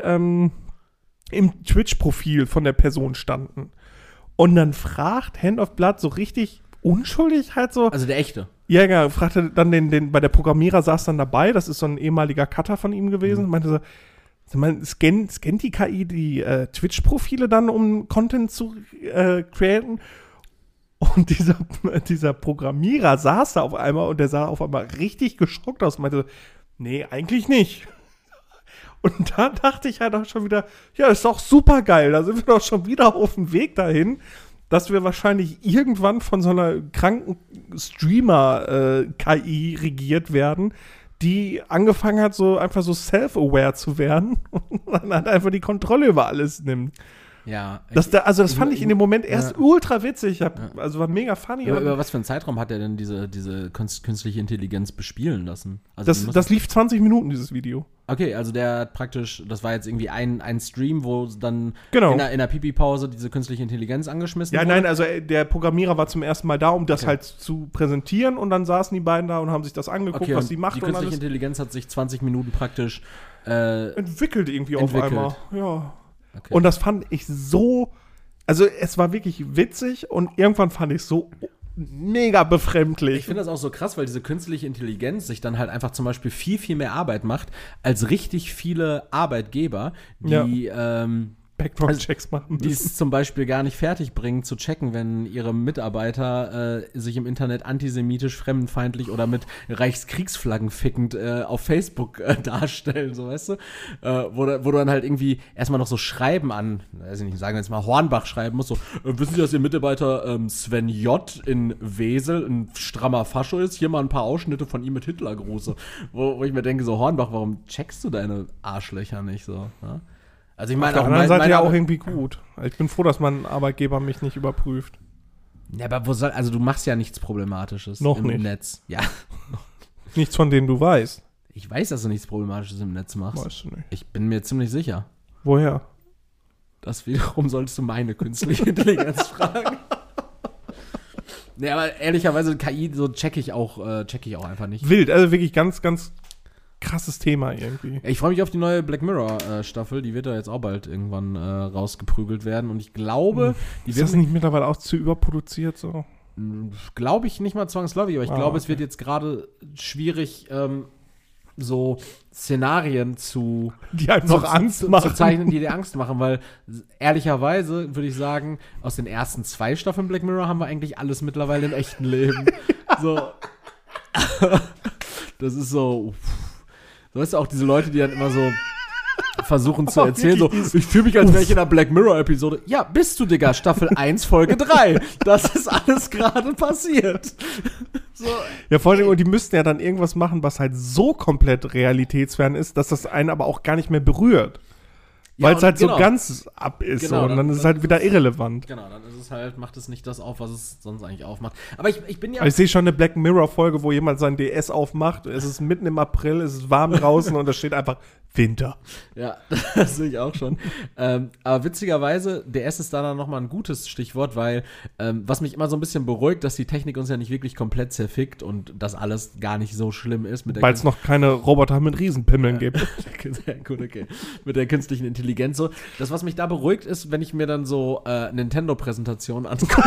im Twitch-Profil von der Person standen. Und dann fragt Hand of Blood so richtig unschuldig halt so. Also der echte. Ja, genau. Fragte dann bei der Programmierer saß dann dabei, das ist so ein ehemaliger Cutter von ihm gewesen, meinte so, scannt die KI die Twitch-Profile dann, um Content zu createn? Und dieser Programmierer saß da auf einmal und der sah auf einmal richtig geschockt aus und meinte, nee, eigentlich nicht. Und da dachte ich halt auch schon wieder, ja, ist doch super geil, da sind wir doch schon wieder auf dem Weg dahin, dass wir wahrscheinlich irgendwann von so einer kranken Streamer-KI regiert werden, die angefangen hat, so einfach so self-aware zu werden und dann halt einfach die Kontrolle über alles nimmt. Ja. Das fand ich in dem Moment erst ultra witzig. Also war mega funny. Über was für einen Zeitraum hat er denn diese künstliche Intelligenz bespielen lassen? Also das lief 20 Minuten, dieses Video. Okay, also der hat praktisch, das war jetzt irgendwie ein Stream, wo dann genau. in der Pipi-Pause diese künstliche Intelligenz angeschmissen wurde. Ja, nein, also der Programmierer war zum ersten Mal da, um das halt zu präsentieren und dann saßen die beiden da und haben sich das angeguckt, was sie macht. Die künstliche Intelligenz hat sich 20 Minuten praktisch entwickelt irgendwie auf einmal. Ja. Okay. Und das fand ich so, also es war wirklich witzig und irgendwann fand ich es so mega befremdlich. Ich finde das auch so krass, weil diese künstliche Intelligenz sich dann halt einfach zum Beispiel viel, viel mehr Arbeit macht als richtig viele Arbeitgeber, die Background-Checks machen müssen. Die es zum Beispiel gar nicht fertig bringen, zu checken, wenn ihre Mitarbeiter sich im Internet antisemitisch, fremdenfeindlich oder mit Reichskriegsflaggen fickend auf Facebook darstellen, so weißt du? Wo du dann halt irgendwie erstmal noch so Schreiben an, weiß ich nicht, sagen wir jetzt mal Hornbach schreiben musst, so, wissen Sie, dass Ihr Mitarbeiter Sven J. in Wesel ein strammer Fascho ist? Hier mal ein paar Ausschnitte von ihm mit Hitlergruße. Wo ich mir denke, so Hornbach, warum checkst du deine Arschlöcher nicht so? Ja? Also ich meine, auf der anderen Seite ja auch irgendwie gut. Ich bin froh, dass mein Arbeitgeber mich nicht überprüft. Ja, aber also du machst ja nichts Problematisches noch im nicht. Netz. Ja. Nichts, von dem du weißt. Ich weiß, dass du nichts Problematisches im Netz machst. Weißt du nicht. Ich bin mir ziemlich sicher. Woher? Das wiederum solltest du meine künstliche Intelligenz fragen. Nee, aber ehrlicherweise KI, so check ich auch einfach nicht. Wild, also wirklich ganz, ganz krasses Thema irgendwie. Ich freue mich auf die neue Black Mirror Staffel, die wird da jetzt auch bald irgendwann rausgeprügelt werden und ich glaube, die ist das nicht mittlerweile auch zu überproduziert so? Glaube ich nicht mal zwangsläufig, aber ich glaube, es wird jetzt gerade schwierig, so Szenarien die einem noch Angst machen. Zu zeichnen, die dir Angst machen, weil ehrlicherweise würde ich sagen, aus den ersten 2 Staffeln Black Mirror haben wir eigentlich alles mittlerweile im echten Leben. So. Das ist so. So weißt du, auch diese Leute, die dann immer so versuchen zu erzählen, so, ich fühle mich, als wäre ich in einer Black Mirror-Episode. Ja, bist du, Digga, Staffel 1, Folge 3. Das ist alles gerade passiert. So. Ja, vor allem, und die müssten ja dann irgendwas machen, was halt so komplett realitätsfern ist, dass das einen aber auch gar nicht mehr berührt. Weil es halt so ganz ab ist so, und dann ist es halt wieder irrelevant. Genau, dann ist es halt, macht es nicht das auf, was es sonst eigentlich aufmacht. Aber ich bin ja. Aber ich sehe schon eine Black Mirror-Folge, wo jemand sein DS aufmacht, es ist mitten im April, es ist warm draußen und da steht einfach Winter. Ja, das sehe ich auch schon. Aber witzigerweise, DS ist da dann nochmal ein gutes Stichwort, weil was mich immer so ein bisschen beruhigt, dass die Technik uns ja nicht wirklich komplett zerfickt und das alles gar nicht so schlimm ist. Weil es noch keine Roboter mit Riesenpimmeln gibt. Sehr gut, okay. Mit der künstlichen Intelligenz so. Das, was mich da beruhigt, ist, wenn ich mir dann so Nintendo-Präsentationen angucke.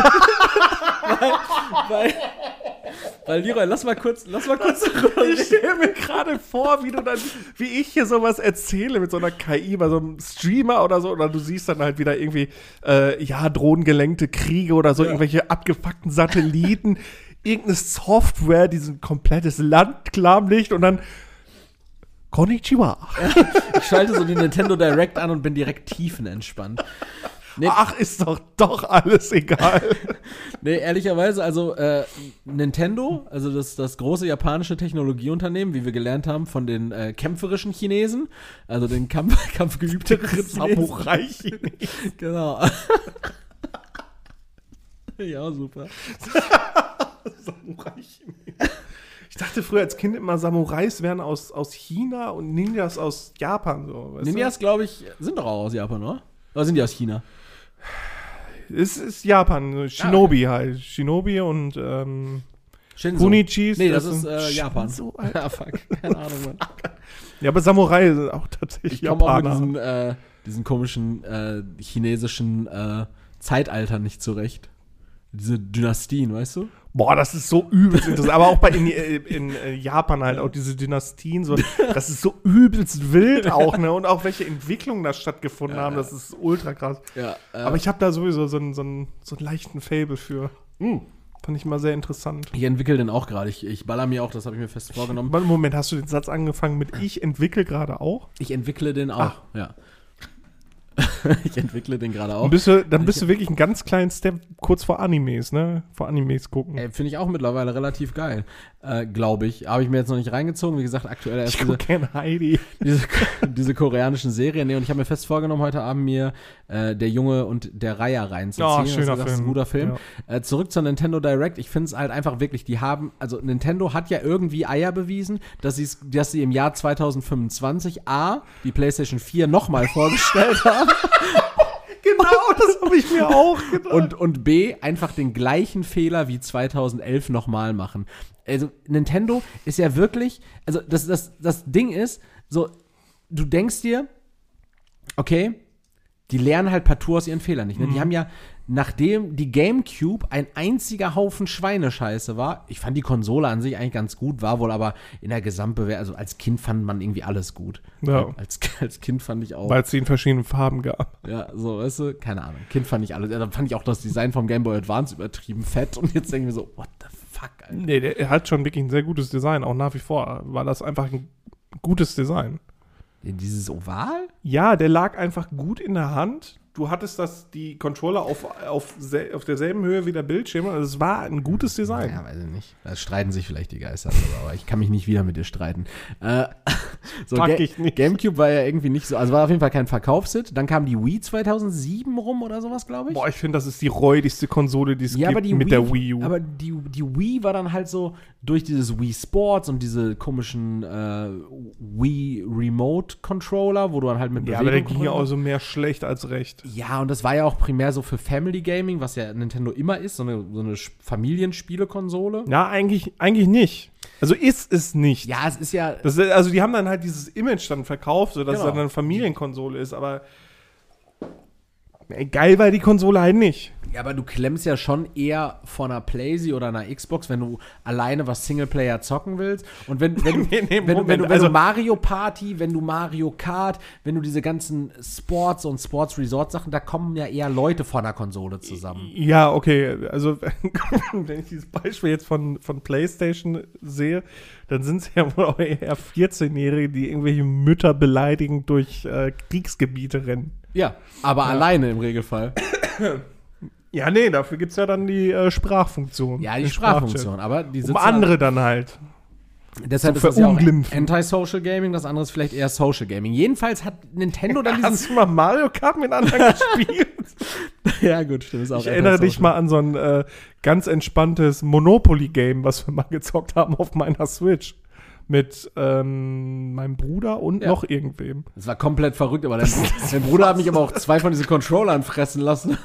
weil Leroy, lass mal kurz Ich stelle mir gerade vor, wie ich hier sowas erzähle mit so einer KI bei so einem Streamer oder so, oder du siehst dann halt wieder irgendwie, drohnengelenkte Kriege oder so, irgendwelche abgefuckten Satelliten, irgendeine Software, die so ein komplettes Land lahmlegt und dann Konnichiwa. Ich schalte so die Nintendo Direct an und bin direkt tiefenentspannt. Nee. Ach, ist doch alles egal. Nee, ehrlicherweise, also Nintendo, also das große japanische Technologieunternehmen, wie wir gelernt haben von den kämpferischen Chinesen, also den kampfgeübteren Samurai-Chinesen. Genau. Ja, super. Samurai-Chinesen. Ich dachte früher als Kind immer, Samurais wären aus China und Ninjas aus Japan. So, Ninjas, glaube ich, sind doch auch aus Japan, oder? Oder sind die aus China? Es ist Japan, Shinobi halt. Shinobi und Kunichis. Nee, das ist Japan. Shinzo, ja, fuck. Keine Ahnung, Mann. Ja, aber Samurai sind auch tatsächlich Japaner. Ich komme auch mit diesen komischen chinesischen Zeitalter nicht zurecht. diese Dynastien, weißt du? Boah, das ist so übelst interessant. Aber auch in Japan halt auch diese Dynastien, so, das ist so übelst wild auch, ne? Und auch welche Entwicklungen da stattgefunden haben, das ist ultra krass. Ja, aber ich habe da sowieso so einen leichten Faible für. Fand ich mal sehr interessant. Ich entwickle den auch gerade. Ich baller mir auch, das habe ich mir fest vorgenommen. Moment, hast du den Satz angefangen mit ich entwickle gerade auch? Ich entwickle den auch, ja. Ich entwickle den gerade auch. Dann bist du wirklich einen ganz kleinen Step kurz vor Animes, ne? Vor Animes gucken. Finde ich auch mittlerweile relativ geil. Glaube ich. Habe ich mir jetzt noch nicht reingezogen. Wie gesagt, aktuell erst ich gucke gerne Heidi. diese koreanischen Serien. Nee, und ich habe mir fest vorgenommen, heute Abend mir Der Junge und der Reiher reinzuziehen. Oh, schöner das ist ein guter Film. Ja. Zurück zur Nintendo Direct. Ich finde es halt einfach wirklich, Nintendo hat ja irgendwie Eier bewiesen, dass sie im Jahr 2025 die PlayStation 4 nochmal vorgestellt haben. Genau, das habe ich mir auch gedacht. Und B, einfach den gleichen Fehler wie 2011 nochmal machen. Also Nintendo ist ja wirklich, also das Ding ist, so, du denkst dir, okay, die lernen halt partout aus ihren Fehlern nicht. Ne? Die haben ja, nachdem die GameCube ein einziger Haufen Schweinescheiße war, ich fand die Konsole an sich eigentlich ganz gut, war wohl aber in der Gesamtbewertung, also als Kind fand man irgendwie alles gut. Ja. Als Kind fand ich auch. Weil es die in verschiedenen Farben gab. Ja, so, weißt du, keine Ahnung. Kind fand ich alles. Ja, dann fand ich auch das Design vom Game Boy Advance übertrieben fett und jetzt denken wir so, what the fuck, Alter. Nee, der hat schon wirklich ein sehr gutes Design, auch nach wie vor war das einfach ein gutes Design. Dieses Oval? Ja, der lag einfach gut in der Hand. Du hattest die Controller auf derselben Höhe wie der Bildschirm. Also es war ein gutes Design. Ja, weiß ich nicht. Da streiten sich vielleicht die Geister, aber ich kann mich nicht wieder mit dir streiten. Ich nicht. GameCube war ja irgendwie nicht so, also war auf jeden Fall kein Verkaufshit. Dann kam die Wii 2007 rum oder sowas, glaube ich. Boah, ich finde, das ist die räudigste Konsole, die es gibt aber mit der Wii U. Aber die Wii war dann halt so durch dieses Wii Sports und diese komischen Wii Remote Controller, wo du dann halt mit Bewegung... Ja, aber der ging ja auch so mehr schlecht als recht. Ja, und das war ja auch primär so für Family Gaming, was ja Nintendo immer ist, so eine Familienspiele-Konsole. Ja, eigentlich nicht. Also ist es nicht. Ja, es ist ja... Also die haben dann halt dieses Image dann verkauft, sodass es dann eine Familienkonsole ist, aber geil war die Konsole halt nicht. Ja, aber du klemmst ja schon eher von einer PlayStation oder einer Xbox, wenn du alleine was Singleplayer zocken willst. Und wenn du Mario Party, wenn du Mario Kart, wenn du diese ganzen Sports und Sports Resort Sachen, da kommen ja eher Leute von der Konsole zusammen. Ja, okay. Also wenn ich dieses Beispiel jetzt von PlayStation sehe, dann sind es ja wohl auch eher 14-Jährige, die irgendwelche Mütter beleidigend durch Kriegsgebiete rennen. Ja, aber alleine im Regelfall. Ja, nee, dafür gibt es ja dann die Sprachfunktion. Ja, die Sprachfunktion, aber die sitzen andere dann halt. Deshalb ist das ja auch Anti-Social Gaming, das andere ist vielleicht eher Social Gaming. Jedenfalls hat Nintendo dann diesen... Hast du mal Mario Kart mit anderen gespielt? Ja, gut, stimmt. Ist auch ich erinnere dich mal an so ein ganz entspanntes Monopoly-Game, was wir mal gezockt haben auf meiner Switch. Mit meinem Bruder und noch irgendwem. Das war komplett verrückt, aber dein Bruder hat mich aber auch 2 von diesen Controllern fressen lassen.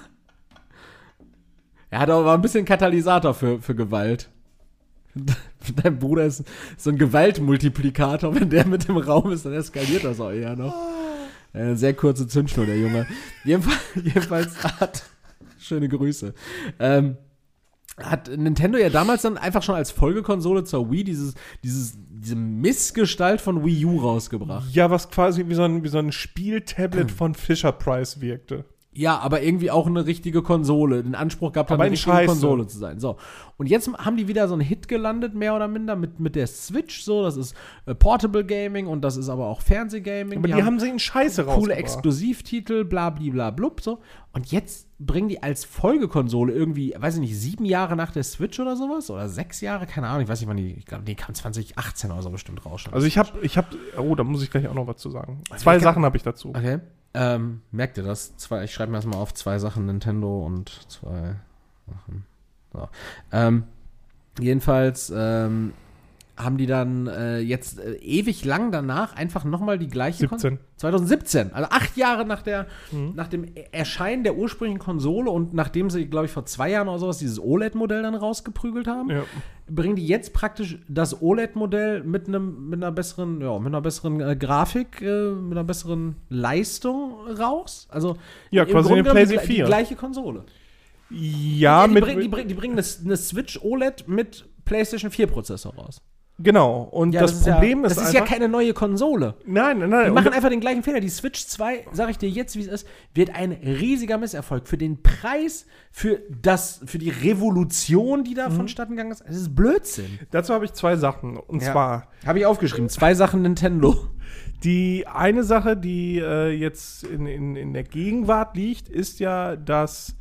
Er war ein bisschen Katalysator für Gewalt. Dein Bruder ist so ein Gewaltmultiplikator. Wenn der mit im Raum ist, dann eskaliert das auch eher noch. Eine sehr kurze Zündschnur, der Junge. Jedenfalls schöne Grüße. Hat Nintendo ja damals dann einfach schon als Folgekonsole zur Wii diese Missgestalt von Wii U rausgebracht. Ja, was quasi wie so ein Spieltablet von Fisher-Price wirkte. Ja, aber irgendwie auch eine richtige Konsole. Den Anspruch gehabt, eine richtige Konsole zu sein. So. Und jetzt haben die wieder so einen Hit gelandet, mehr oder minder, mit der Switch. So, das ist Portable Gaming und das ist aber auch Fernsehgaming. Aber die haben sie in Scheiße rausgebracht. Coole Exklusivtitel, blub, so. Und jetzt bringen die als Folgekonsole irgendwie, weiß ich nicht, 7 Jahre nach der Switch oder sowas? Oder 6 Jahre? Keine Ahnung, ich weiß nicht, wann ich glaube, die kam 2018 oder so bestimmt raus. Also ich hab, da muss ich gleich auch noch was zu sagen. 2 Sachen habe ich dazu. Okay. Merkt ihr das? Ich schreibe mir erstmal auf 2 Sachen Nintendo und 2 Sachen. So. Jedenfalls haben die dann jetzt ewig lang danach einfach nochmal die gleiche 2017, also 8 Jahre nach dem Erscheinen der ursprünglichen Konsole und nachdem sie, glaube ich, vor 2 Jahren oder sowas dieses OLED-Modell dann rausgeprügelt haben, bringen die jetzt praktisch das OLED-Modell mit einer besseren Grafik, mit einer besseren Leistung raus. Also ja, quasi eine PlayStation 4. Die gleiche Konsole. Ja, die bringen eine Switch OLED mit PlayStation 4 Prozessor raus. Genau. Und Ja, das Problem ist das ist einfach, ja keine neue Konsole. Nein. Die machen einfach den gleichen Fehler. Die Switch 2, sag ich dir jetzt, wie es ist, wird ein riesiger Misserfolg. Für den Preis, für die Revolution, die da vonstatten gegangen ist. Es ist Blödsinn. Dazu habe ich 2 Sachen. Und zwar Habe ich aufgeschrieben. 2 Sachen Nintendo. die eine Sache, die jetzt in der Gegenwart liegt, ist ja, dass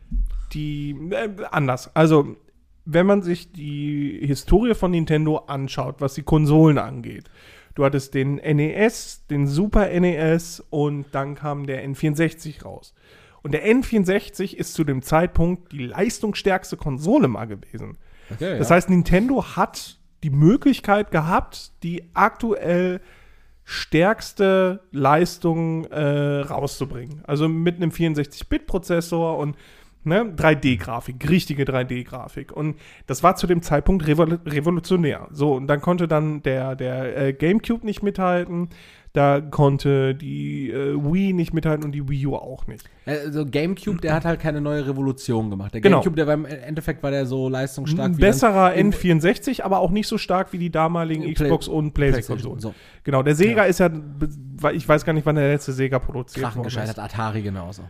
anders. Also, wenn man sich die Historie von Nintendo anschaut, was die Konsolen angeht. Du hattest den NES, den Super NES und dann kam der N64 raus. Und der N64 ist zu dem Zeitpunkt die leistungsstärkste Konsole mal gewesen. Okay, Das heißt, Nintendo hat die Möglichkeit gehabt, die aktuell stärkste Leistung rauszubringen. Also mit einem 64-Bit-Prozessor und 3D-Grafik, richtige 3D-Grafik. Und das war zu dem Zeitpunkt revolutionär. So, und dann konnte der GameCube nicht mithalten, da konnte die Wii nicht mithalten und die Wii U auch nicht. Also GameCube, der hat halt keine neue Revolution gemacht. Der Genau. GameCube, der war im Endeffekt war der so leistungsstark Ein wie besserer N64, aber auch nicht so stark wie die damaligen Xbox- und PlayStation-Konsolen. So. Genau, der Sega ist ja, ich weiß gar nicht, wann der letzte Sega produziert Krachen worden gescheitert, ist. Atari genauso.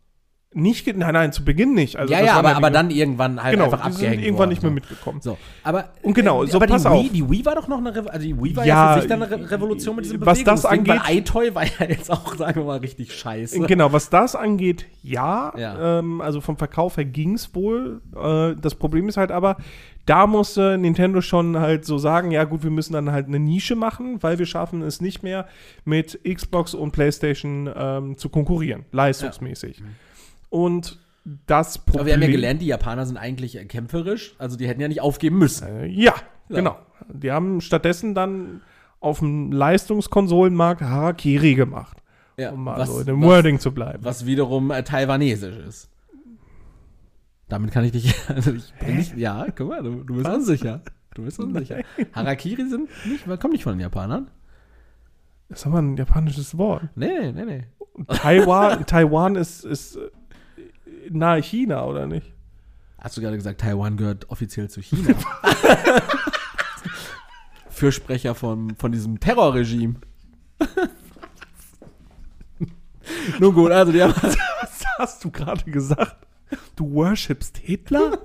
Nein, zu Beginn nicht. Also Ja, das ja, waren aber dann irgendwann halt genau, einfach die sind abgehängt irgendwann worden, nicht mehr so. mitgekommen. So, aber Und genau, so aber pass auf. Die Wii war doch noch eine Revolution. Also die Wii war Ja, für sich dann eine Revolution mit diesem was das Bewegungsding, angeht- weil iToy war ja jetzt auch, sagen wir mal, richtig scheiße. Genau, was das angeht, ja. Ja. Also vom Verkauf her ging es wohl. Das Problem ist halt aber, da musste Nintendo schon halt so sagen, ja gut, wir müssen dann halt eine Nische machen, weil wir schaffen es nicht mehr, mit Xbox und PlayStation zu konkurrieren, leistungsmäßig. Ja. Und das Problem... Aber wir haben ja gelernt, die Japaner sind eigentlich kämpferisch, also die hätten ja nicht aufgeben müssen. Ja, genau. Die haben stattdessen dann auf dem Leistungskonsolenmarkt Harakiri gemacht. Ja, Um mal so in dem Wording zu bleiben. Was wiederum taiwanesisch ist. Damit kann ich dich. Also ja, guck mal, du bist unsicher. Du bist unsicher. Harakiri kommen nicht von den Japanern. Das ist aber ein japanisches Wort. Nee. Taiwan ist nahe China, oder nicht? Hast du gerade gesagt, Taiwan gehört offiziell zu China? Fürsprecher von diesem Terrorregime. Nun gut, also die haben. Was hast du gerade gesagt? Du worshipst Hitler?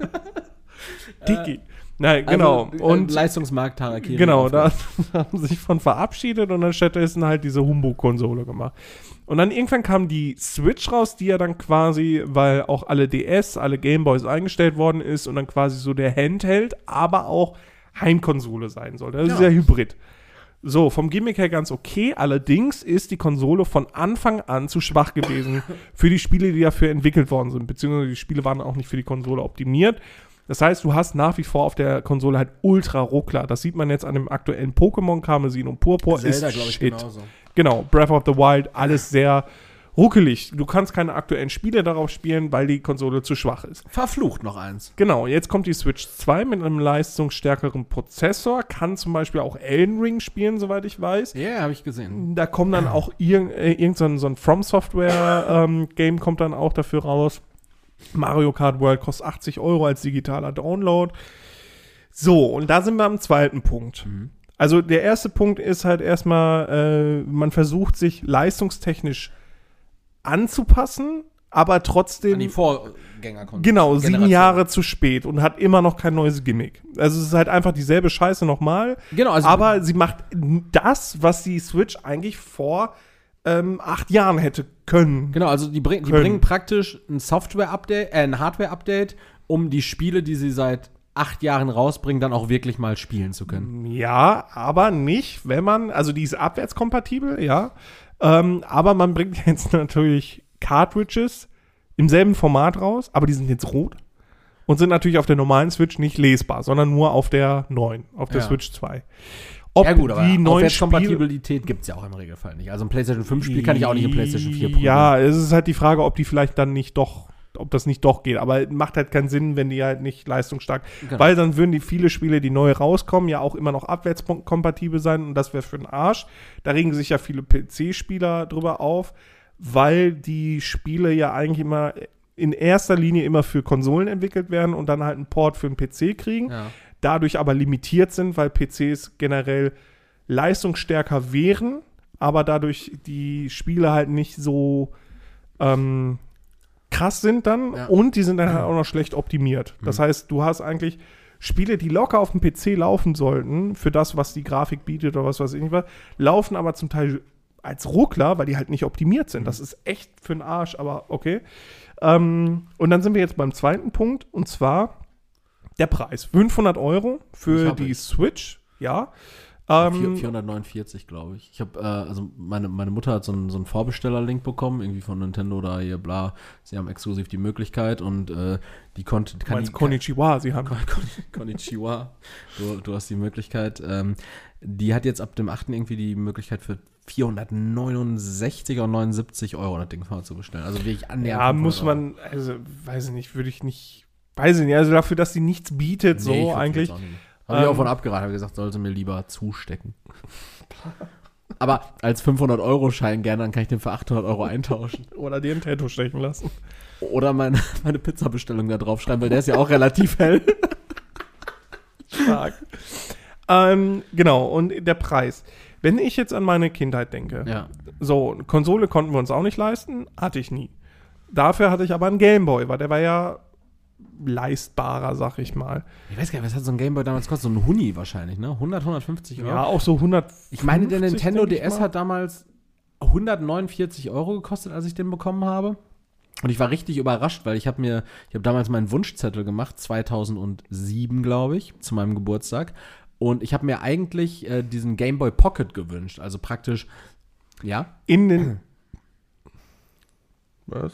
Dickie. Nein, genau. Also, und Leistungsmarkt Harakiri. genau, da haben sie sich von verabschiedet und dann stattdessen halt diese Humbug-Konsole gemacht. Und dann irgendwann kam die Switch raus, die ja dann quasi, weil auch alle DS, alle Gameboys eingestellt worden ist und dann quasi so der Handheld, aber auch Heimkonsole sein sollte. Das ist ja Hybrid. So, vom Gimmick her ganz okay, allerdings ist die Konsole von Anfang an zu schwach gewesen für die Spiele, die dafür entwickelt worden sind, beziehungsweise die Spiele waren auch nicht für die Konsole optimiert. Das heißt, du hast nach wie vor auf der Konsole halt Ultra-Ruckler. Das sieht man jetzt an dem aktuellen Pokémon, Karmesin und Purpur. Zelda, ist glaube ich, Shit. genauso. Genau, Breath of the Wild, alles sehr ruckelig. Du kannst keine aktuellen Spiele darauf spielen, weil die Konsole zu schwach ist. Verflucht noch eins. Genau, jetzt kommt die Switch 2 mit einem leistungsstärkeren Prozessor, kann zum Beispiel auch Elden Ring spielen, soweit ich weiß. Ja, habe ich gesehen. Da kommt dann auch irgend so ein From Software Game kommt dann auch dafür raus. Mario Kart World kostet 80 € als digitaler Download. So, und da sind wir am zweiten Punkt. Mhm. Also der erste Punkt ist halt erstmal, man versucht sich leistungstechnisch anzupassen, aber trotzdem... An die Vorgängerkonsole. Genau, 7 Jahre zu spät und hat immer noch kein neues Gimmick. Also es ist halt einfach dieselbe Scheiße nochmal. Genau, also aber sie macht das, was die Switch eigentlich vor 8 Jahren hätte können. Genau, also die bringen praktisch ein Software-Update, ein Hardware-Update, um die Spiele, die sie seit 8 Jahren rausbringen, dann auch wirklich mal spielen zu können. Ja, aber nicht, wenn man, also die ist abwärtskompatibel, ja, aber man bringt jetzt natürlich Cartridges im selben Format raus, aber die sind jetzt rot und sind natürlich auf der normalen Switch nicht lesbar, sondern nur auf der neuen, auf der Switch 2. Ob ja gut, aber die neuen Aufwärtskompatibilität gibt es ja auch im Regelfall nicht. Also ein PlayStation 5 Spiel kann ich auch nicht im PlayStation 4 probieren. Ja, es ist halt die Frage, ob die vielleicht dann nicht doch, ob das nicht doch geht. Aber macht halt keinen Sinn, wenn die halt nicht leistungsstark, Genau. weil dann würden die viele Spiele, die neu rauskommen, ja auch immer noch abwärtskompatibel sein und das wäre für den Arsch. Da regen sich ja viele PC-Spieler drüber auf, weil die Spiele ja eigentlich immer in erster Linie immer für Konsolen entwickelt werden und dann halt einen Port für einen PC kriegen, dadurch aber limitiert sind, weil PCs generell leistungsstärker wären, aber dadurch die Spiele halt nicht so krass sind dann und die sind dann halt auch noch schlecht optimiert. Das heißt, du hast eigentlich Spiele, die locker auf dem PC laufen sollten, für das, was die Grafik bietet oder was weiß ich nicht was, laufen aber zum Teil als Ruckler, weil die halt nicht optimiert sind. Das ist echt für den Arsch, aber okay. Und dann sind wir jetzt beim zweiten Punkt, und zwar der Preis. 500 € für die Switch, ja. 449, glaube ich. Ich habe, also meine Mutter hat so einen Vorbesteller-Link bekommen, irgendwie von Nintendo oder hier, bla. Sie haben exklusiv die Möglichkeit und die konnte. Konnichiwa, sie haben. Konnichiwa. Du hast die Möglichkeit. Die hat jetzt ab dem 8. irgendwie die Möglichkeit für 469 oder 79 € das Ding zu bestellen. Also wirklich annähernd. Ja, muss man, also weiß ich nicht, also dafür, dass sie nichts bietet, so eigentlich. Habe ich auch von abgeraten, habe gesagt, sollte mir lieber zustecken. Aber als 500-Euro-Schein gerne, dann kann ich den für 800 € eintauschen. Oder dir ein Tattoo stechen lassen. Oder meine Pizzabestellung da drauf schreiben, weil der ist ja auch relativ hell. Stark. Genau, und der Preis. Wenn ich jetzt an meine Kindheit denke, so, Konsole konnten wir uns auch nicht leisten, hatte ich nie. Dafür hatte ich aber einen Gameboy, weil der war ja leistbarer, sag ich mal. Ich weiß gar nicht, was hat so ein Gameboy damals gekostet? So ein Huni wahrscheinlich, ne? 150 €? Ja, auch so 100. Ich meine, der Nintendo DS hat damals 149 € gekostet, als ich den bekommen habe. Und ich war richtig überrascht, weil ich habe damals meinen Wunschzettel gemacht, 2007, glaube ich, zu meinem Geburtstag. Und ich habe mir eigentlich diesen Game Boy Pocket gewünscht. Also praktisch, in den. Was?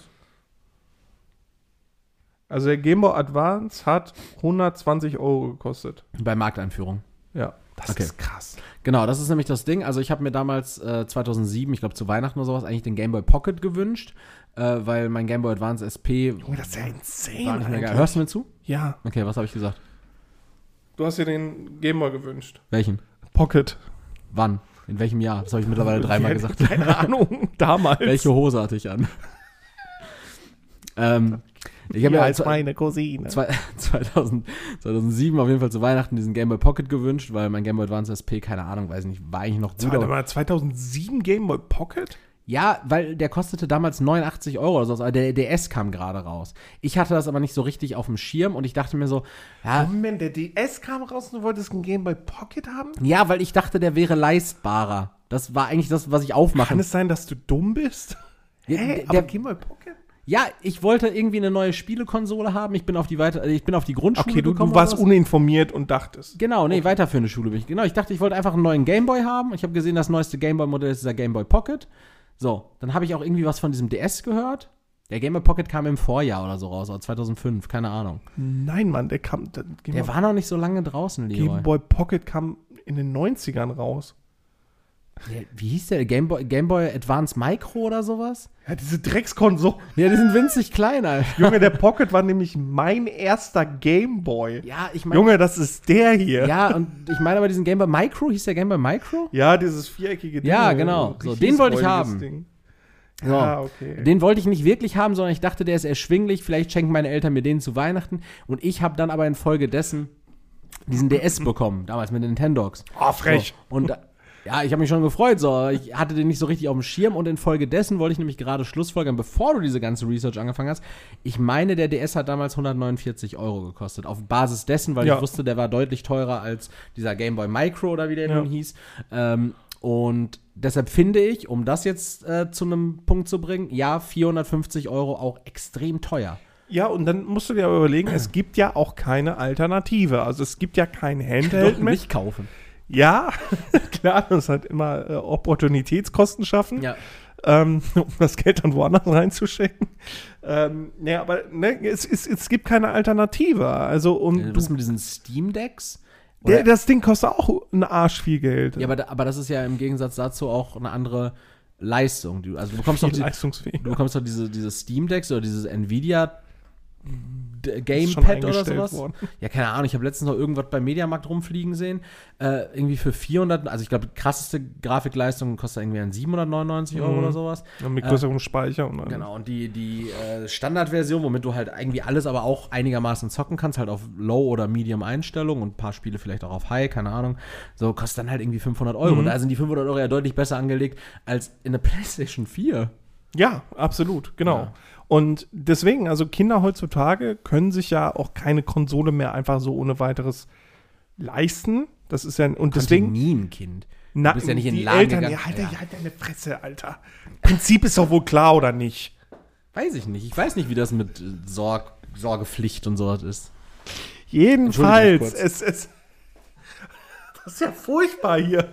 Also der Game Boy Advance hat 120 € gekostet. Bei Markteinführung. Ja, das ist krass. Genau, das ist nämlich das Ding. Also ich habe mir damals 2007, ich glaube zu Weihnachten oder sowas, eigentlich den Game Boy Pocket gewünscht, weil mein Game Boy Advance SP Junge, das ist ja insane. War nicht mehr geil. Hörst du mir zu? Ja. Okay, was habe ich gesagt? Du hast dir den Game Boy gewünscht. Welchen? Pocket. Wann? In welchem Jahr? Das habe ich mittlerweile dreimal gesagt. Keine Ahnung, damals. Welche Hose hatte ich an? Ich habe mir als meine Cousine. 2007 auf jeden Fall zu Weihnachten diesen Game Boy Pocket gewünscht, weil mein Game Boy Advance SP, keine Ahnung, weiß nicht, war eigentlich noch gut. Warte mal, 2007 Game Boy Pocket? Ja, weil der kostete damals 89 € oder so, aber der DS kam gerade raus. Ich hatte das aber nicht so richtig auf dem Schirm und ich dachte mir so, Moment, der DS kam raus und du wolltest einen Game Boy Pocket haben? Ja, weil ich dachte, der wäre leistbarer. Das war eigentlich das, was ich aufmache. Kann es sein, dass du dumm bist? Der Game Boy Pocket? Ja, ich wollte irgendwie eine neue Spielekonsole haben. Ich bin auf die Grundschule gekommen. Du warst uninformiert und dachtest. Genau, weiterführende Schule bin ich. Genau, ich dachte, ich wollte einfach einen neuen Gameboy haben. Ich habe gesehen, das neueste Gameboy-Modell ist dieser Gameboy Pocket. So, dann habe ich auch irgendwie was von diesem DS gehört. Der Gameboy Pocket kam im Vorjahr oder so raus, oder 2005, keine Ahnung. Nein, Mann, der war noch nicht so lange draußen, Leroy. Gameboy Pocket kam in den 90ern raus. Wie hieß der? Gameboy Advance Micro oder sowas? Ja, diese Dreckskonsole. Ja, die sind winzig klein, Alter. Junge, der Pocket war nämlich mein erster Gameboy. Ja, ich meine. Junge, das ist der hier. Ja, und ich meine aber diesen Gameboy Micro, hieß der Gameboy Micro? Ja, dieses viereckige Ding. Ja, genau. So, den wollte ich haben. Ding. So, okay. Den wollte ich nicht wirklich haben, sondern ich dachte, der ist erschwinglich. Vielleicht schenken meine Eltern mir den zu Weihnachten. Und ich habe dann aber infolgedessen diesen DS bekommen, damals mit den Nintendogs. Oh, frech. So, und ja, ich habe mich schon gefreut. So. Ich hatte den nicht so richtig auf dem Schirm und infolgedessen wollte ich nämlich gerade Schlussfolgern, bevor du diese ganze Research angefangen hast. Ich meine, der DS hat damals 149 € gekostet. Auf Basis dessen, weil ich wusste, der war deutlich teurer als dieser Game Boy Micro oder wie der nun hieß. Und deshalb finde ich, um das jetzt zu einem Punkt zu bringen, 450 € auch extrem teuer. Ja, und dann musst du dir aber überlegen, es gibt ja auch keine Alternative. Also es gibt ja kein Handheld mehr. Nicht kaufen. Ja, klar, das hat immer Opportunitätskosten schaffen, um das Geld dann woanders reinzustecken. Aber es gibt keine Alternative. Also, und was mit diesen Steam Decks? Das Ding kostet auch einen Arsch viel Geld. Ja, aber das ist ja im Gegensatz dazu auch eine andere Leistung. Du bekommst doch leistungsfähig. Du bekommst doch diese Steam Decks oder dieses Nvidia Gamepad oder sowas. Ja, keine Ahnung, ich habe letztens noch irgendwas beim Mediamarkt rumfliegen sehen. Irgendwie für 400, also ich glaube, die krasseste Grafikleistung kostet irgendwie 799 Euro oder sowas. Und mit größerem Speicher. Und genau, und die Standardversion, womit du halt irgendwie alles aber auch einigermaßen zocken kannst, halt auf Low- oder Medium-Einstellung und ein paar Spiele vielleicht auch auf High, keine Ahnung, so kostet dann halt irgendwie 500 Euro. Und da sind die 500 Euro ja deutlich besser angelegt als in der PlayStation 4. Ja, absolut, genau. Ja. Und deswegen, also Kinder heutzutage können sich ja auch keine Konsole mehr einfach so ohne weiteres leisten. Das ist ja, und deswegen. Nie ein Kind. Du bist ja nicht in den die Laden Eltern, gegangen. ja, halt deine Fresse, Alter. Prinzip ist doch wohl klar, oder nicht? Weiß ich nicht. Ich weiß nicht, wie das mit Sorgepflicht und sowas ist. Jedenfalls, das ist ja furchtbar hier.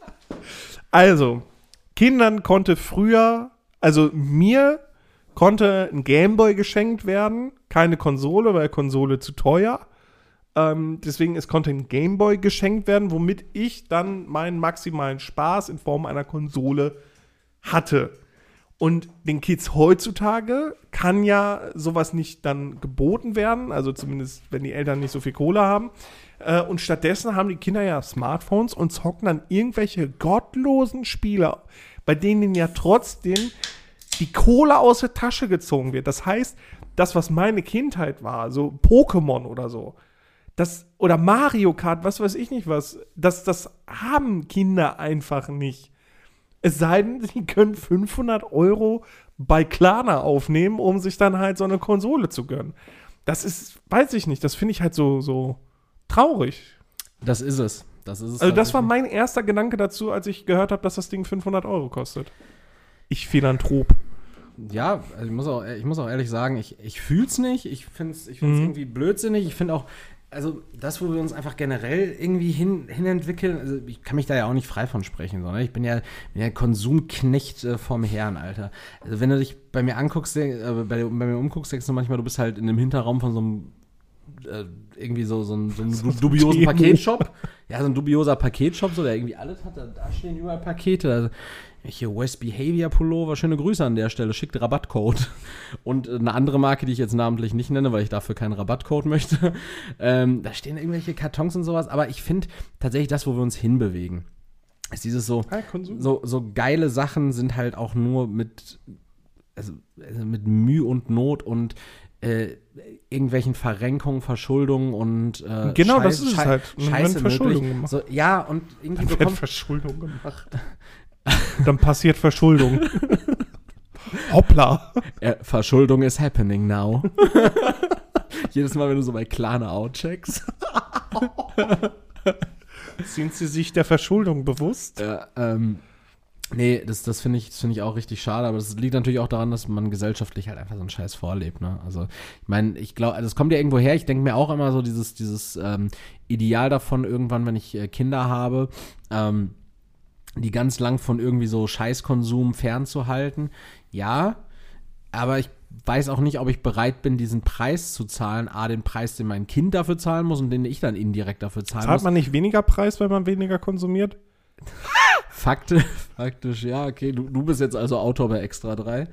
Also, Kindern konnte früher, also mir konnte ein Gameboy geschenkt werden, keine Konsole, weil Konsole zu teuer. Deswegen, es konnte ein Gameboy geschenkt werden, womit ich dann meinen maximalen Spaß in Form einer Konsole hatte. Und den Kids heutzutage kann ja sowas nicht dann geboten werden, also zumindest, wenn die Eltern nicht so viel Kohle haben. Und stattdessen haben die Kinder ja Smartphones und zocken dann irgendwelche gottlosen Spiele, bei denen ja trotzdem die Kohle aus der Tasche gezogen wird. Das heißt, das, was meine Kindheit war, so Pokémon oder so, oder Mario Kart, was weiß ich nicht was, das haben Kinder einfach nicht. Es sei denn, sie können 500 Euro bei Klarna aufnehmen, um sich dann halt so eine Konsole zu gönnen. Das ist, weiß ich nicht, das finde ich halt so traurig. Das ist es. Also das war mein erster Gedanke dazu, als ich gehört habe, dass das Ding 500 Euro kostet. Ich Philanthrop. Ja, also ich muss auch ehrlich sagen, ich fühle es nicht. Ich finde es irgendwie blödsinnig. Ich finde auch, also das, wo wir uns einfach generell irgendwie hinentwickeln, also ich kann mich da ja auch nicht frei von sprechen, sondern ich bin ja Konsumknecht vom Herrn, Alter. Also wenn du dich bei mir anguckst, bei mir umguckst, denkst du manchmal, du bist halt in einem Hinterraum von so einem irgendwie so einen dubiosen Paketshop. Ja, so ein dubioser Paketshop, so der irgendwie alles hat. Da stehen überall Pakete. Also, hier West Behavior Pullover, schöne Grüße an der Stelle, schickt Rabattcode. Und eine andere Marke, die ich jetzt namentlich nicht nenne, weil ich dafür keinen Rabattcode möchte. Da stehen irgendwelche Kartons und sowas. Aber ich finde tatsächlich das, wo wir uns hinbewegen, ist dieses so geile Sachen sind halt auch nur mit Mühe und Not und irgendwelchen Verrenkungen, Verschuldungen und genau, das ist es halt. Scheiße Verschuldung gemacht. So, ja, und irgendwie dann wird Verschuldung gemacht. Dann passiert Verschuldung. Hoppla. Verschuldung is happening now. Jedes Mal, wenn du so bei Klarna outcheckst. Sind sie sich der Verschuldung bewusst? Nee, das finde ich auch richtig schade, aber das liegt natürlich auch daran, dass man gesellschaftlich halt einfach so einen Scheiß vorlebt, ne? Also, ich meine, ich glaube, also es kommt ja irgendwo her, ich denke mir auch immer so dieses Ideal davon, irgendwann, wenn ich Kinder habe, die ganz lang von irgendwie so Scheißkonsum fernzuhalten. Ja, aber ich weiß auch nicht, ob ich bereit bin, diesen Preis zu zahlen, den Preis, den mein Kind dafür zahlen muss und den ich dann indirekt dafür zahlen muss. Zahlt man nicht weniger Preis, wenn man weniger konsumiert? Faktisch, ja, okay. Du bist jetzt also Autor bei Extra 3.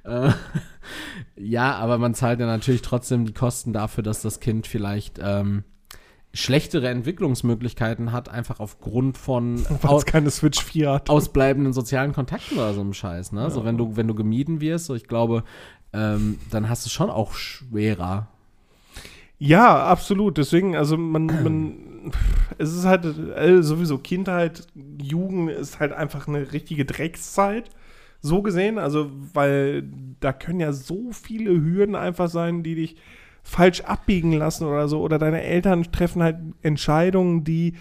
Ja, aber man zahlt ja natürlich trotzdem die Kosten dafür, dass das Kind vielleicht schlechtere Entwicklungsmöglichkeiten hat, einfach aufgrund von keine Switch 4 hat. Ausbleibenden sozialen Kontakten oder so einem Scheiß, ne? Ja. So, wenn du gemieden wirst, so ich glaube, dann hast du es schon auch schwerer. Ja, absolut. Deswegen, also es ist halt sowieso Kindheit, Jugend ist halt einfach eine richtige Dreckszeit. So gesehen, also, weil da können ja so viele Hürden einfach sein, die dich falsch abbiegen lassen oder so. Oder deine Eltern treffen halt Entscheidungen, die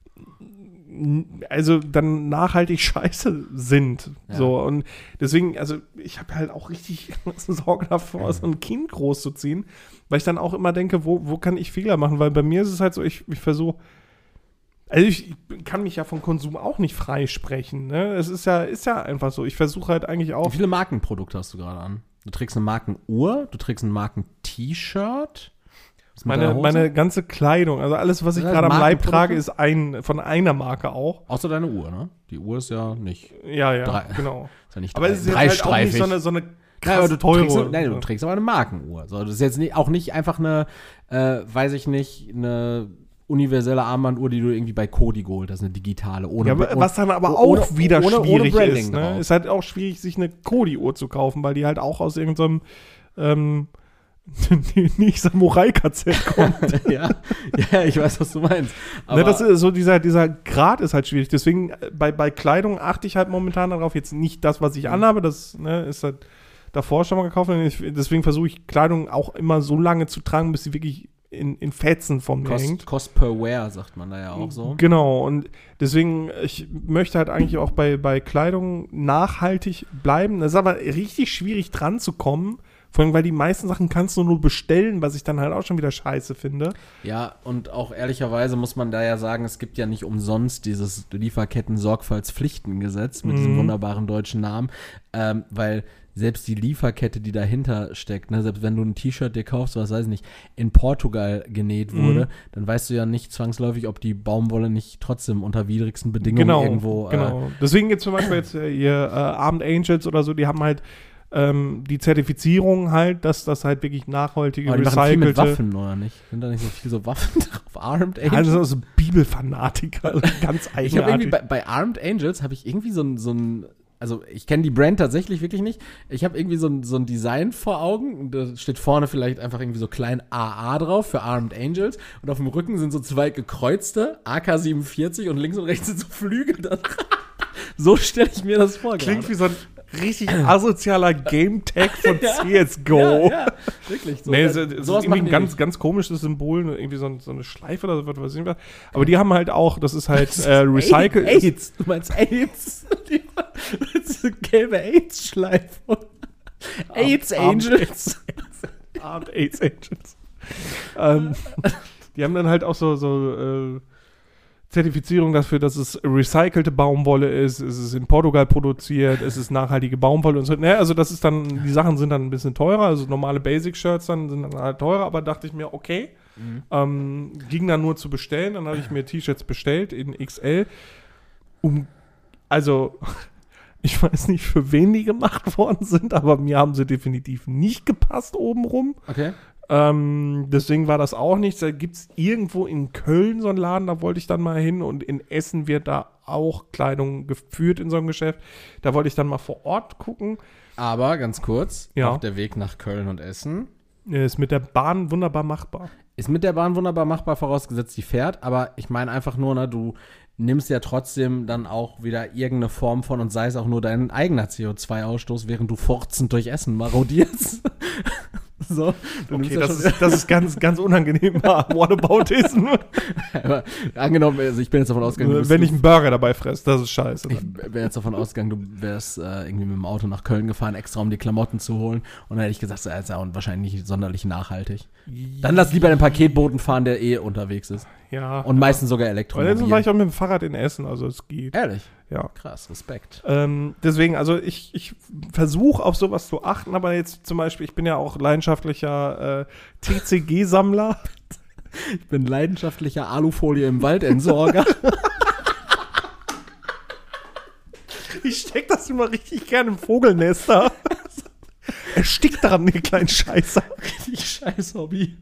also dann nachhaltig scheiße sind. Ja. So, und deswegen, also ich habe halt auch richtig Sorge davor, so ein Kind großzuziehen, weil ich dann auch immer denke, wo kann ich Fehler machen? Weil bei mir ist es halt so, ich versuche, also ich kann mich ja von Konsum auch nicht freisprechen, ne? Es ist ja einfach so. Ich versuche halt eigentlich auch. Wie viele Markenprodukte hast du gerade an? Du trägst eine Markenuhr, du trägst ein Marken-T-Shirt. Meine ganze Kleidung, also alles, was ich gerade am Leib trage, ist von einer Marke auch. Außer deine Uhr, ne? Die Uhr ist ja nicht. Ja, genau. Ist ja nicht aber es ist jetzt halt auch nicht so eine Ja, aber du teure. trägst aber eine Markenuhr. So, das ist jetzt auch nicht einfach eine, weiß ich nicht, eine universelle Armbanduhr, die du irgendwie bei Cody geholt hast, eine digitale. Was dann aber auch ohne, wieder schwierig Branding ist. Ne? drauf. Ist halt auch schwierig, sich eine Cody-Uhr zu kaufen, weil die halt auch aus irgendeinem nicht Samurai-KZ kommt. ja, ich weiß, was du meinst. Aber Ne, das ist so dieser Grad ist halt schwierig. Deswegen bei Kleidung achte ich halt momentan darauf. Jetzt nicht das, was ich anhabe, das ist halt davor schon mal gekauft. Deswegen versuche ich Kleidung auch immer so lange zu tragen, bis sie wirklich in Fetzen von mir hängt. Cost per Wear, sagt man da ja auch so. Genau, und deswegen, ich möchte halt eigentlich auch bei Kleidung nachhaltig bleiben. Das ist aber richtig schwierig dran zu kommen. Vor allem, weil die meisten Sachen kannst du nur bestellen, was ich dann halt auch schon wieder scheiße finde. Ja, und auch ehrlicherweise muss man da ja sagen, es gibt ja nicht umsonst dieses Lieferketten-Sorgfaltspflichtengesetz mit diesem wunderbaren deutschen Namen, weil selbst die Lieferkette, die dahinter steckt, ne, selbst wenn du ein T-Shirt dir kaufst, was weiß ich nicht, in Portugal genäht wurde, dann weißt du ja nicht zwangsläufig, ob die Baumwolle nicht trotzdem unter widrigsten Bedingungen irgendwo. Genau. Deswegen gibt es zum Beispiel jetzt hier Armed Angels oder so, die haben halt die Zertifizierung halt, dass das halt wirklich nachhaltige, aber die machen viel mit recycelte. Waffen, oder nicht? Sind da nicht so viel so Waffen drauf? Armed Angels? Also so Bibelfanatiker, also ganz eigenartig. Ich habe irgendwie bei Armed Angels habe ich irgendwie so ein also ich kenne die Brand tatsächlich wirklich nicht. Ich habe irgendwie so ein Design vor Augen. Da steht vorne vielleicht einfach irgendwie so klein AA drauf für Armed Angels. Und auf dem Rücken sind so zwei gekreuzte AK-47 und links und rechts sind so Flügel da. So stelle ich mir das vor. Klingt wie so ein richtig asozialer Game-Tag von CSGO. Ja, wirklich. So, Nee, es ist sowas irgendwie machen ein die ganz komisches Symbol, irgendwie so eine Schleife oder so, was weiß ich was. Aber die haben halt auch, das ist halt recycelt. AIDS. Du meinst AIDS? Das ist eine gelbe AIDS-Schleife. AIDS Angels. Armed AIDS Angels. Die haben dann halt auch so Zertifizierung dafür, dass es recycelte Baumwolle ist, es ist in Portugal produziert, es ist nachhaltige Baumwolle und so. Ne, also das ist dann, die Sachen sind dann ein bisschen teurer, also normale Basic-Shirts dann sind dann halt teurer, aber dachte ich mir, okay, ging dann nur zu bestellen, dann habe ich mir T-Shirts bestellt in XL, also ich weiß nicht, für wen die gemacht worden sind, aber mir haben sie definitiv nicht gepasst obenrum. Okay. Deswegen war das auch nichts. Da gibt es irgendwo in Köln so einen Laden, da wollte ich dann mal hin, und in Essen wird da auch Kleidung geführt in so einem Geschäft. Da wollte ich dann mal vor Ort gucken. Aber ganz kurz, Ja. auch der Weg nach Köln und Essen Ist mit der Bahn wunderbar machbar. ist mit der Bahn wunderbar machbar, vorausgesetzt die fährt. Aber ich meine einfach nur, ne, du nimmst ja trotzdem dann auch wieder irgendeine Form von, und sei es auch nur dein eigener CO2-Ausstoß, während du furzend durch Essen marodierst. So, Okay, das ist ganz, ganz unangenehm. Whataboutism. aber angenommen, also ich bin jetzt davon ausgegangen, Wenn ich einen Burger dabei fresse, das ist scheiße. ich wäre jetzt davon ausgegangen, du wärst irgendwie mit dem Auto nach Köln gefahren, extra um die Klamotten zu holen. Und dann hätte ich gesagt, das ist ja wahrscheinlich nicht sonderlich nachhaltig. Dann lass lieber den Paketboten fahren, der unterwegs ist. Ja. Und meistens sogar Weil Elektromobil. letztens war ich auch mit dem Fahrrad in Essen, also es geht. Ehrlich? Ja. Krass, Respekt. Deswegen, also ich versuche auf sowas zu achten, aber jetzt zum Beispiel, ich bin ja auch leidenschaftlicher TCG-Sammler. Ich bin leidenschaftlicher Alufolie im Waldentsorger. Ich steck das immer richtig gerne im Vogelnester. Erstickt daran, ihr kleinen Scheißer. Richtig scheiß Hobby.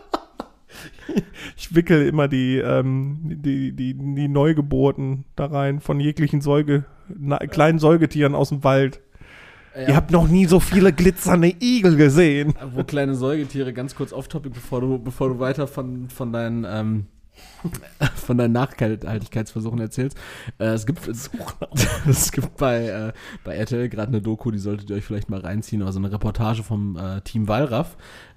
Ich wickel immer die Neugeborenen da rein, von jeglichen kleinen Säugetieren aus dem Wald. Ja, Ihr habt noch nie so viele glitzernde Igel gesehen. wo kleine Säugetiere, ganz kurz off-topic, bevor du weiter von deinen Nachhaltigkeitsversuchen erzählst. Es gibt bei RTL gerade eine Doku, die solltet ihr euch vielleicht mal reinziehen, also eine Reportage vom Team Wallraff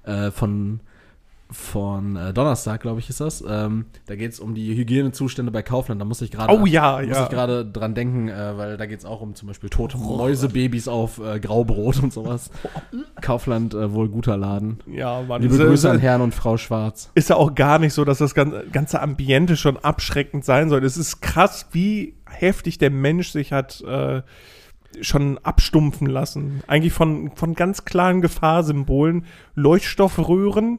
von Donnerstag, glaube ich, ist das. Da geht es um die Hygienezustände bei Kaufland. Da muss ich gerade dran denken, weil da geht es auch um zum Beispiel tote Mäusebabys auf Graubrot und sowas. Kaufland, wohl guter Laden. Ja, Mann. Liebe Grüße an Herrn und Frau Schwarz. Ist ja auch gar nicht so, dass das ganze Ambiente schon abschreckend sein soll. Es ist krass, wie heftig der Mensch sich hat schon abstumpfen lassen. Eigentlich von ganz klaren Gefahrsymbolen, Leuchtstoffröhren,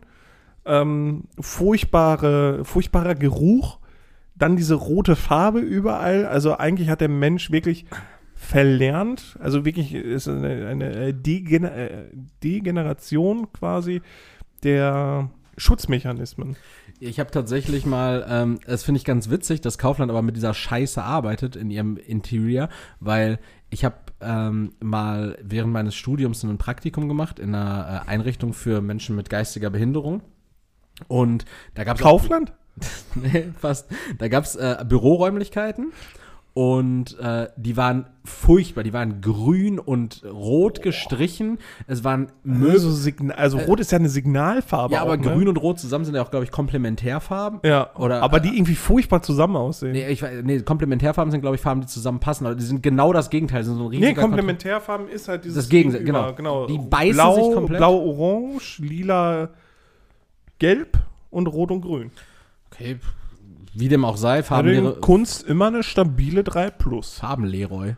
furchtbarer Geruch, dann diese rote Farbe überall. Also eigentlich hat der Mensch wirklich verlernt. Also wirklich ist eine Degeneration quasi der Schutzmechanismen. Ich habe tatsächlich mal, das finde ich ganz witzig, dass Kaufland aber mit dieser Scheiße arbeitet in ihrem Interior, weil ich habe mal während meines Studiums ein Praktikum gemacht in einer Einrichtung für Menschen mit geistiger Behinderung. Und da gab es Kaufland? Nee, fast. Da gab es Büroräumlichkeiten und die waren furchtbar. Die waren grün und rot gestrichen. Es waren Also rot ist ja eine Signalfarbe. ja, aber auch, ne? grün und rot zusammen sind ja auch, glaube ich, Komplementärfarben. Ja, Oder, aber die irgendwie furchtbar zusammen aussehen. Nee, Komplementärfarben sind, glaube ich, Farben, die zusammenpassen. Aber die sind genau das Gegenteil. Sind so ein riesiger Komplementärfarben ist halt dieses Das Gegenteil, Gegenüber, genau. Die beißen sich komplett. Blau-Orange, lila, Gelb und Rot und Grün. Okay, wie dem auch sei, Kunst immer eine stabile 3+. Farbenleroy.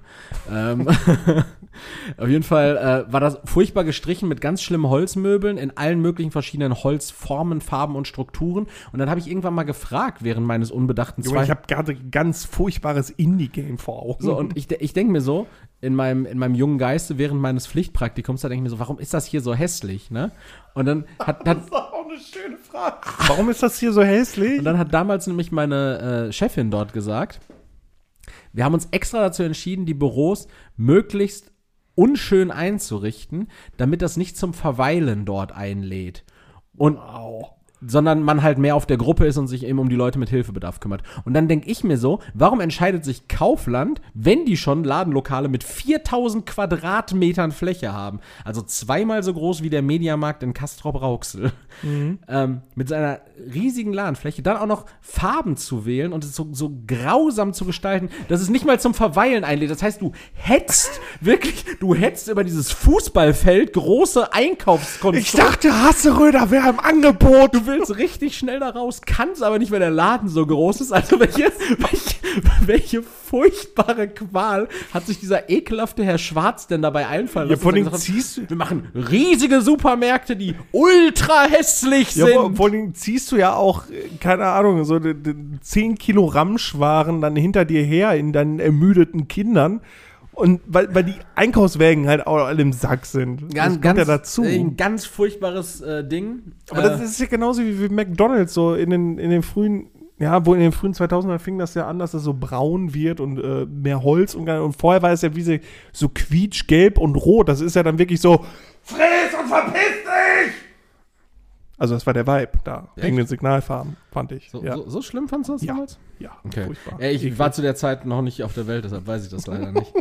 Auf jeden Fall war das furchtbar gestrichen mit ganz schlimmen Holzmöbeln in allen möglichen verschiedenen Holzformen, Farben und Strukturen. Und dann habe ich irgendwann mal gefragt, während meines unbedachten Junge, ich habe gerade ganz furchtbares Indie-Game vor Augen. So, und ich denke mir so, in meinem jungen Geiste während meines Pflichtpraktikums, da denke ich mir so, warum ist das hier so hässlich, ne? Und dann das ist auch eine schöne Frage. Warum ist das hier so hässlich? Und dann hat damals nämlich meine Chefin dort gesagt, wir haben uns extra dazu entschieden, die Büros möglichst unschön einzurichten, damit das nicht zum Verweilen dort einlädt. Und sondern man halt mehr auf der Gruppe ist und sich eben um die Leute mit Hilfebedarf kümmert. Und dann denke ich mir so, warum entscheidet sich Kaufland, wenn die schon Ladenlokale mit 4000 Quadratmetern Fläche haben, also zweimal so groß wie der Mediamarkt in Castrop-Rauxel, mit seiner riesigen Ladenfläche, dann auch noch Farben zu wählen und es so grausam zu gestalten, dass es nicht mal zum Verweilen einlädt. Das heißt, du hetzt über dieses Fußballfeld große Einkaufskonstrukte. Ich dachte, Hasseröder wäre im Angebot. Du willst richtig schnell da raus, kannst aber nicht, weil der Laden so groß ist. Also welche furchtbare Qual hat sich dieser ekelhafte Herr Schwarz denn dabei einfallen lassen? Ja, vor allem ziehst wir machen riesige Supermärkte, die ultra hässlich sind. Ja, vor allem ziehst du ja auch, keine Ahnung, so 10 Kilo Ramschwaren dann hinter dir her in deinen ermüdeten Kindern. Und weil die Einkaufswägen halt auch alle im Sack sind. Das kommt ja dazu. Ein ganz furchtbares Ding. Aber das ist ja genauso wie McDonald's, so in den frühen, ja, wo in den frühen 2000ern fing das ja an, dass es so braun wird und mehr Holz und vorher war es ja wie so quietschgelb und rot. Das ist ja dann wirklich so, friss und verpiss dich! Also das war der Vibe da, wegen den Signalfarben, fand ich. So schlimm fandst du das damals? Ja, okay. Furchtbar. Ich war zu der Zeit noch nicht auf der Welt, deshalb weiß ich das leider nicht.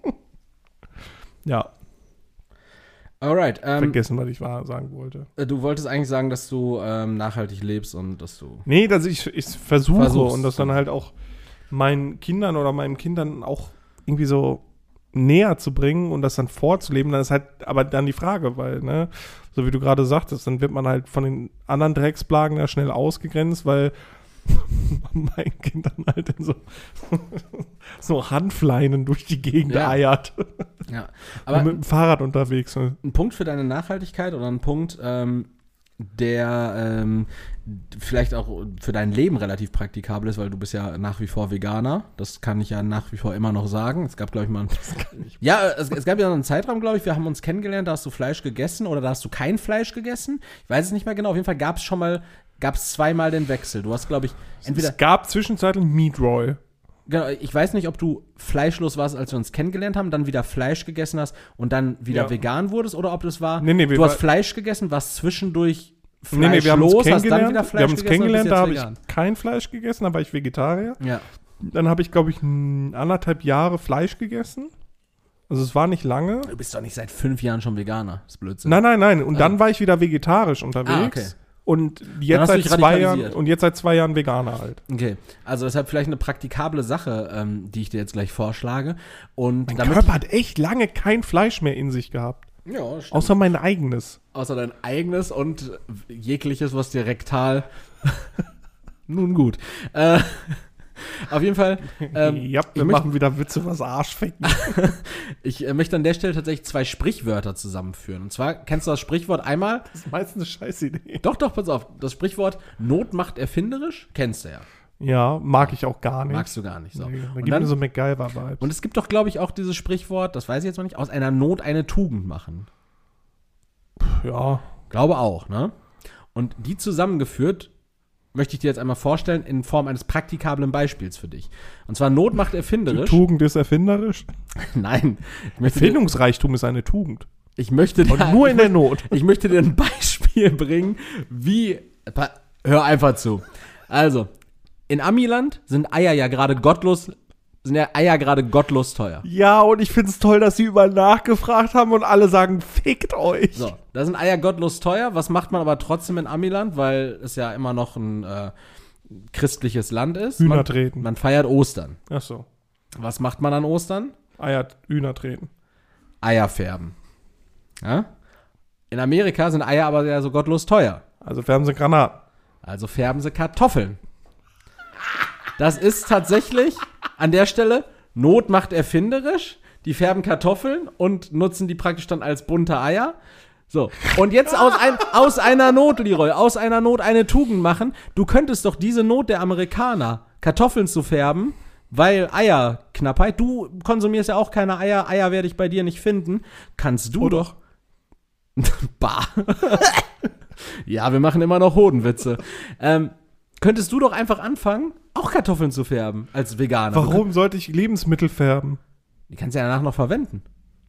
Ja. Alright. Vergessen, was ich sagen wollte. Du wolltest eigentlich sagen, dass du nachhaltig lebst und dass du... Nee, dass ich versuche Versuchst. Und das dann halt auch meinen Kindern oder meinen Kindern auch irgendwie so näher zu bringen und das dann vorzuleben, dann ist halt aber dann die Frage, weil, ne, so wie du gerade sagtest, dann wird man halt von den anderen Drecksplagen da schnell ausgegrenzt, weil mein Kind dann halt in so Handfleinen durch die Gegend eiert. Ja, aber und mit dem Fahrrad unterwegs. Ne? Ein Punkt für deine Nachhaltigkeit oder ein Punkt, der vielleicht auch für dein Leben relativ praktikabel ist, weil du bist ja nach wie vor Veganer. Das kann ich ja nach wie vor immer noch sagen. Es gab, glaube ich, mal es gab ja einen Zeitraum, glaube ich, wir haben uns kennengelernt, da hast du Fleisch gegessen oder da hast du kein Fleisch gegessen. Ich weiß es nicht mehr genau. Auf jeden Fall gab es zweimal den Wechsel. Du hast, glaube ich, entweder... Es gab zwischenzeitlich Meat Roll. Genau, ich weiß nicht, ob du fleischlos warst, als wir uns kennengelernt haben, dann wieder Fleisch gegessen hast und dann wieder vegan wurdest oder ob das war, du hast Fleisch gegessen, warst zwischendurch fleischlos, hast dann wieder Fleisch gegessen. Wir haben uns kennengelernt, da habe ich kein Fleisch gegessen, da war ich Vegetarier. Ja. Dann habe ich, glaube ich, 1,5 Jahre Fleisch gegessen. Also es war nicht lange. Du bist doch nicht seit 5 Jahren schon Veganer, das ist Blödsinn. Nein. Und dann war ich wieder vegetarisch unterwegs. Okay. Und jetzt seit 2 Jahren Veganer halt. Okay, also deshalb vielleicht eine praktikable Sache, die ich dir jetzt gleich vorschlage. Und mein Körper hat echt lange kein Fleisch mehr in sich gehabt. Ja, stimmt. Außer mein eigenes. Außer dein eigenes und jegliches, was dir rektal... Nun gut. Auf jeden Fall. Wir machen wieder Witze, was Arschficken. Ich möchte an der Stelle tatsächlich 2 Sprichwörter zusammenführen. Und zwar, kennst du das Sprichwort einmal? Das ist meistens eine scheiß Idee. Doch, pass auf. Das Sprichwort Not macht erfinderisch, kennst du ja. Ja, mag ich auch gar nicht. Magst du gar nicht. So. Nee, da Und gibt dann- mir so MacGyver-Vibes. Und es gibt doch, glaube ich, auch dieses Sprichwort, das weiß ich jetzt noch nicht, aus einer Not eine Tugend machen. Ja, Glaube auch, ne? Und die zusammengeführt möchte ich dir jetzt einmal vorstellen in Form eines praktikablen Beispiels für dich. Und zwar Not macht die erfinderisch. Tugend ist erfinderisch. Nein. Ich möchte dir, Erfindungsreichtum ist eine Tugend. ich möchte Und dir, nur in der Not. ich möchte dir ein Beispiel bringen, wie. Hör einfach zu. Also, in Amiland sind Eier gerade gottlos teuer. Ja, und ich find's toll, dass sie überall nachgefragt haben und alle sagen, fickt euch. So, da sind Eier gottlos teuer. Was macht man aber trotzdem in Amiland, weil es ja immer noch ein christliches Land ist? Hühner treten. Man feiert Ostern. Ach so. Was macht man an Ostern? Hühner treten. Eier färben. Ja? In Amerika sind Eier aber ja so gottlos teuer. Also färben sie Granaten. Also färben sie Kartoffeln. Das ist tatsächlich an der Stelle, Not macht erfinderisch. Die färben Kartoffeln und nutzen die praktisch dann als bunte Eier. So, und jetzt aus einer Not, Leroy, aus einer Not eine Tugend machen. Du könntest doch diese Not der Amerikaner, Kartoffeln zu färben, weil Eierknappheit, du konsumierst ja auch keine Eier, Eier werde ich bei dir nicht finden. Kannst du Oder? doch. Bah. Ja, wir machen immer noch Hodenwitze. Könntest du doch einfach anfangen, auch Kartoffeln zu färben als Veganer. Warum sollte ich Lebensmittel färben? Die kannst du ja danach noch verwenden.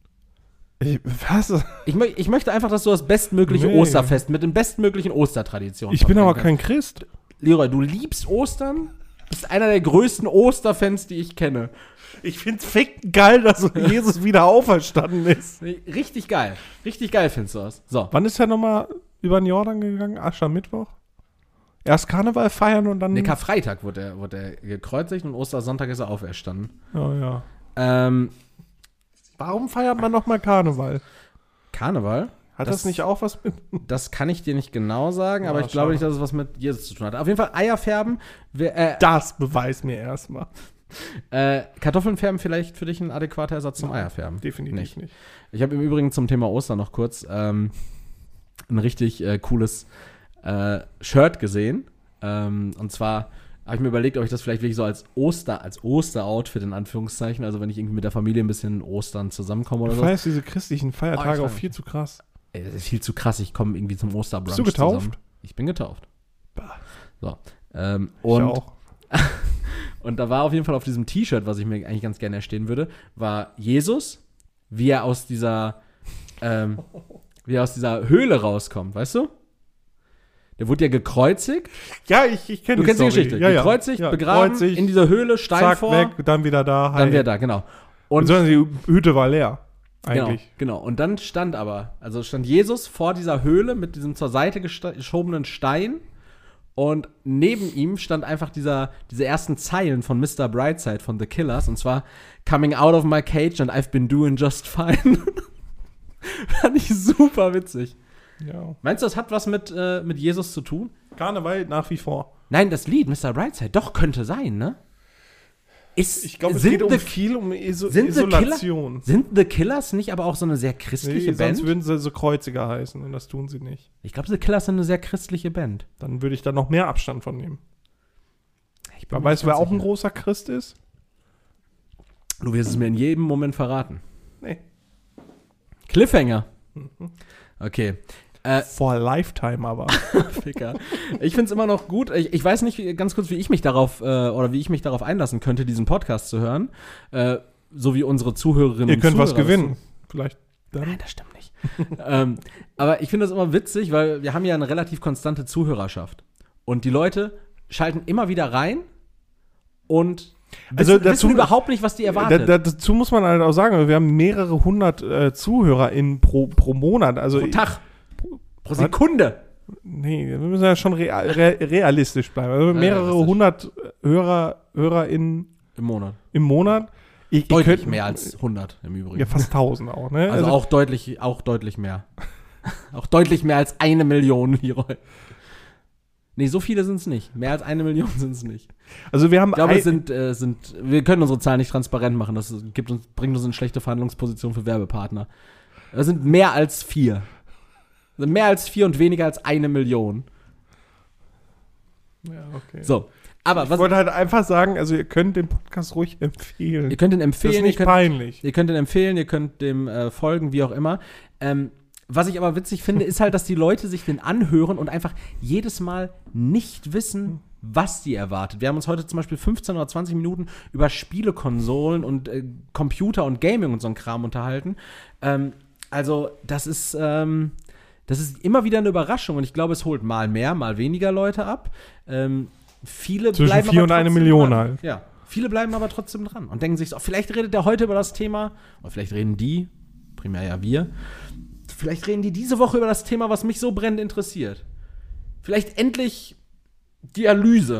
Was? Ich möchte einfach, dass du das bestmögliche Nee. Osterfest mit den bestmöglichen Ostertraditionen Ich bin aber verbringen kein Christ. kannst. Leroy, du liebst Ostern? Bist einer der größten Osterfans, die ich kenne. Ich find's ficken geil, dass Jesus wieder auferstanden ist. Richtig geil. Richtig geil findest du das. So. Wann ist er nochmal über den Jordan gegangen? Aschermittwoch? Erst Karneval feiern und dann. Ne, Karfreitag wurde er gekreuzigt und Ostersonntag ist er auferstanden. Oh, ja. Ähm, Warum feiert man nochmal Karneval? Karneval? Hat das nicht auch was mit. Das kann ich dir nicht genau sagen, aber Ah, ich glaube schade. nicht, dass es was mit Jesus zu tun hat. Auf jeden Fall Eier färben. Das beweist mir erstmal. Kartoffeln färben vielleicht für dich ein adäquater Ersatz zum Eierfärben. Definitiv nicht. Ich habe im Übrigen zum Thema Ostern noch kurz ein richtig cooles Shirt gesehen. Und zwar habe ich mir überlegt, ob ich das vielleicht wirklich so als Osteroutfit in Anführungszeichen, also wenn ich irgendwie mit der Familie ein bisschen Ostern zusammenkomme oder Du so. feierst diese christlichen Oh, Feiertage ich auch freu viel zu krass. Ey, das ist viel zu krass, ich komme irgendwie zum Osterbrunch Bist du getauft? zusammen. Ich bin getauft. Bah. So. Ich Und auch. Und da war auf jeden Fall auf diesem T-Shirt, was ich mir eigentlich ganz gerne erstehen würde, war Jesus, wie er aus dieser Höhle rauskommt, weißt du? Der wurde ja gekreuzigt. Ja, ich kenne Du kennst die Geschichte. Ja, ja. Gekreuzigt, Ja, begraben, kreuzigt, in dieser Höhle, Stein zack, vor, weg, dann wieder da. dann wieder da, genau. Und die Hütte war leer. Eigentlich. Genau. Und dann stand Jesus vor dieser Höhle mit diesem zur Seite geschobenen Stein und neben ihm stand einfach diese ersten Zeilen von Mr. Brightside von The Killers und zwar Coming out of my cage and I've been doing just fine. Fand ich super witzig. Ja. Meinst du, das hat was mit Jesus zu tun? Karneval nach wie vor. Nein, das Lied Mr. Brightside, doch, könnte sein, ne? Ich glaube, es geht viel um Isolation. Sind The Killers nicht aber auch so eine sehr christliche Band? Sonst würden sie so Kreuziger heißen und das tun sie nicht. Ich glaube, The Killers sind eine sehr christliche Band. Dann würde ich da noch mehr Abstand von nehmen. Ich bin Aber mir weißt du, nicht wer ganz auch ein sicher. großer Christ ist? Du wirst es mir in jedem Moment verraten. Nee. Cliffhanger. Okay. For a lifetime aber. Ficker. Ich finde es immer noch gut. Ich weiß nicht ganz kurz, wie ich mich darauf einlassen könnte, diesen Podcast zu hören. So wie unsere Zuhörerinnen Ihr und könnt Zuhörer was gewinnen. Vielleicht dann. Nein, das stimmt nicht. Aber ich finde das immer witzig, weil wir haben ja eine relativ konstante Zuhörerschaft. Und die Leute schalten immer wieder rein und wissen überhaupt nicht, was die erwartet. Dazu muss man halt auch sagen, wir haben mehrere hundert ZuhörerInnen pro Monat. Also Pro Tag. Pro Sekunde. Nee, wir müssen ja schon realistisch bleiben. Also mehrere hundert HörerInnen Im Monat. im Monat. Deutlich mehr als 100 im Übrigen. Ja, fast 1000 auch, ne? Also auch deutlich mehr. Auch deutlich mehr als 1 Million, Leroy. Nee, so viele sind es nicht. Mehr als 1 Million sind es nicht. Also wir haben Ich glaube, wir können unsere Zahlen nicht transparent machen. Das bringt uns in schlechte Verhandlungsposition für Werbepartner. Das sind mehr als 4. Also mehr als 4 und weniger als 1 Million. Ja, okay. So. Aber Ich wollte halt einfach sagen, also ihr könnt den Podcast ruhig empfehlen. Ihr könnt ihn empfehlen. Das ist nicht peinlich. Ihr könnt ihn empfehlen, ihr könnt dem folgen, wie auch immer. Was ich aber witzig finde, ist halt, dass die Leute sich den anhören und einfach jedes Mal nicht wissen, was die erwartet. Wir haben uns heute zum Beispiel 15 oder 20 Minuten über Spielekonsolen und Computer und Gaming und so ein Kram unterhalten. Also das ist immer wieder eine Überraschung und ich glaube, es holt mal mehr, mal weniger Leute ab. Viele Zwischen bleiben 4 aber und 1 trotzdem Million dran. halt. Ja, viele bleiben aber trotzdem dran und denken sich so, vielleicht redet er heute über das Thema, oder vielleicht reden die, primär ja wir, vielleicht reden die diese Woche über das Thema, was mich so brennend interessiert. Vielleicht endlich Dialyse.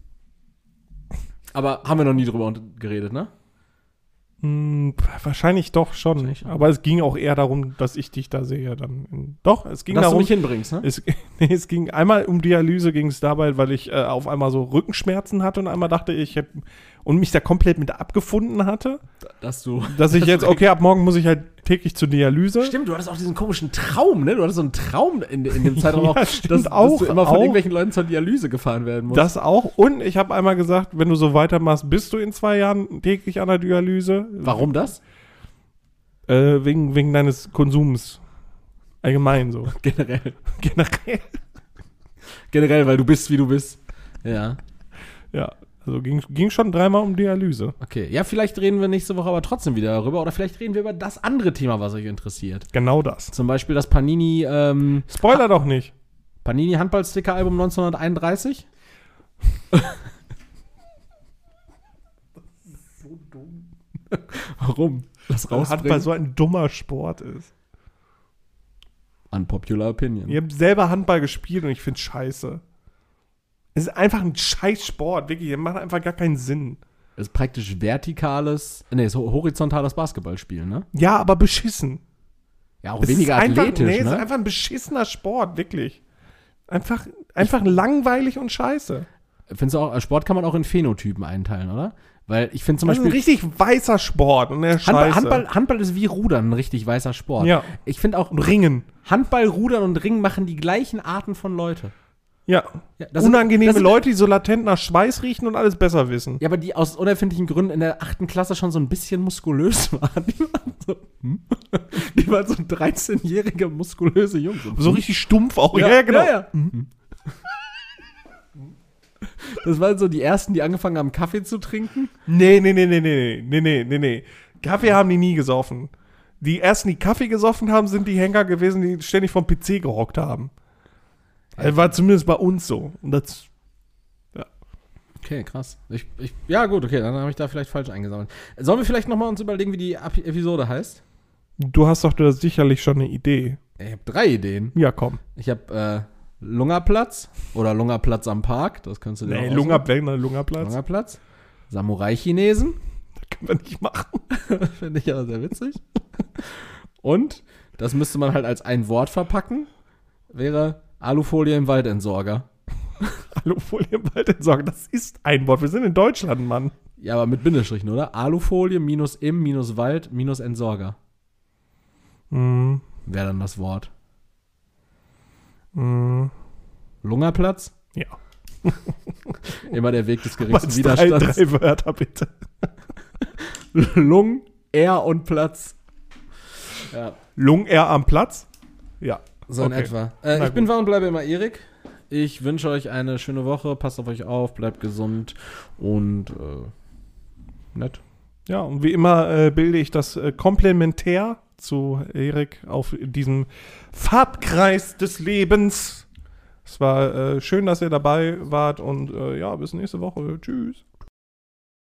Aber haben wir noch nie drüber geredet, ne? Wahrscheinlich doch schon. Wahrscheinlich schon. Aber es ging auch eher darum, dass ich dich da sehe. Doch, es ging Dass du darum. mich hinbringst, ne? Es ging einmal um Dialyse, ging es dabei, weil ich auf einmal so Rückenschmerzen hatte und einmal dachte ich, und mich da komplett mit abgefunden hatte, dass ich jetzt, okay, ab morgen muss ich halt täglich zur Dialyse. Stimmt, du hattest auch diesen komischen Traum, ne? Du hattest so einen Traum in dem Zeitraum Ja, auch, stimmt dass auch, du immer von auch. irgendwelchen Leuten zur Dialyse gefahren werden musst. Das auch. Und ich habe einmal gesagt, wenn du so weitermachst, bist du in 2 Jahren täglich an der Dialyse. Warum das? Wegen deines Konsums. Allgemein so. Generell. Generell. Generell, weil du bist, wie du bist. Ja. Ja, also ging schon 3-mal um Dialyse. Okay. Ja, vielleicht reden wir nächste Woche aber trotzdem wieder darüber. Oder vielleicht reden wir über das andere Thema, was euch interessiert. Genau das. Zum Beispiel das Panini Spoiler doch nicht. Panini Handball-Sticker-Album 1931. So dumm. Warum? Das Weil Handball so ein dummer Sport ist. Unpopular Opinion. Ich habe selber Handball gespielt und ich finde scheiße. Es ist einfach ein scheiß Sport, wirklich. Das macht einfach gar keinen Sinn. Das ist praktisch so horizontales Basketballspielen, ne? Ja, aber beschissen. Ja, auch Es weniger ist einfach, athletisch, es ist ne? einfach ein beschissener Sport, wirklich. Einfach langweilig und scheiße. Findest du auch, Sport kann man auch in Phänotypen einteilen, oder? Weil ich finde zum Das ist ein Beispiel, richtig weißer Sport und der ist scheiße. Handball ist wie Rudern, ein richtig weißer Sport. Ja. Ich finde auch, Und Ringen. Handball, Rudern und Ringen machen die gleichen Arten von Leute. Ja. Ja, das sind- Unangenehme das sind- Leute, die so latent nach Schweiß riechen und alles besser wissen. Ja, aber die aus unerfindlichen Gründen in der 8. Klasse schon so ein bisschen muskulös waren. Die waren so 13-jährige muskulöse Jungs. So richtig stumpf auch. Ja, genau. ja. Das waren so die ersten, die angefangen haben, Kaffee zu trinken. Nee. Kaffee haben die nie gesoffen. Die ersten, die Kaffee gesoffen haben, sind die Henker gewesen, die ständig vom PC gehockt haben. Das war zumindest bei uns so. Und das, Okay, krass. Ja, gut, okay, dann habe ich da vielleicht falsch eingesammelt. Sollen wir vielleicht nochmal uns überlegen, wie die Episode heißt? du hast doch da sicherlich schon eine Idee. Ich habe 3 Ideen. Ja, komm. Ich habe Lungerplatz oder Lungerplatz am Park. Das kannst du dir Nee, auch Lungerplatz. Lungerplatz. Samurai-Chinesen. Können wir nicht machen. Finde ich aber sehr witzig. Und, das müsste man halt als ein Wort verpacken, wäre Alufolie im Waldentsorger. Alufolie im Wald entsorgen, das ist ein Wort. Wir sind in Deutschland, Mann. Ja, aber mit Bindestrichen, oder? Alufolie minus im minus Wald minus Entsorger. Mhm. Wäre dann das Wort. Mhm. Lungerplatz? Ja. Immer der Weg des Aber geringsten als Widerstands. 3 Wörter, bitte. Lung, R und Platz. Ja, Lung-R am Platz? Ja. so in Okay. etwa. Na Ich bin gut. war und bleibe immer Erik. Ich wünsche euch eine schöne Woche. Passt auf euch auf, bleibt gesund und nett. Ja, und wie immer bilde ich das Komplementär zu Erik auf diesem Farbkreis des Lebens. Es war schön, dass ihr dabei wart und ja, bis nächste Woche. Tschüss.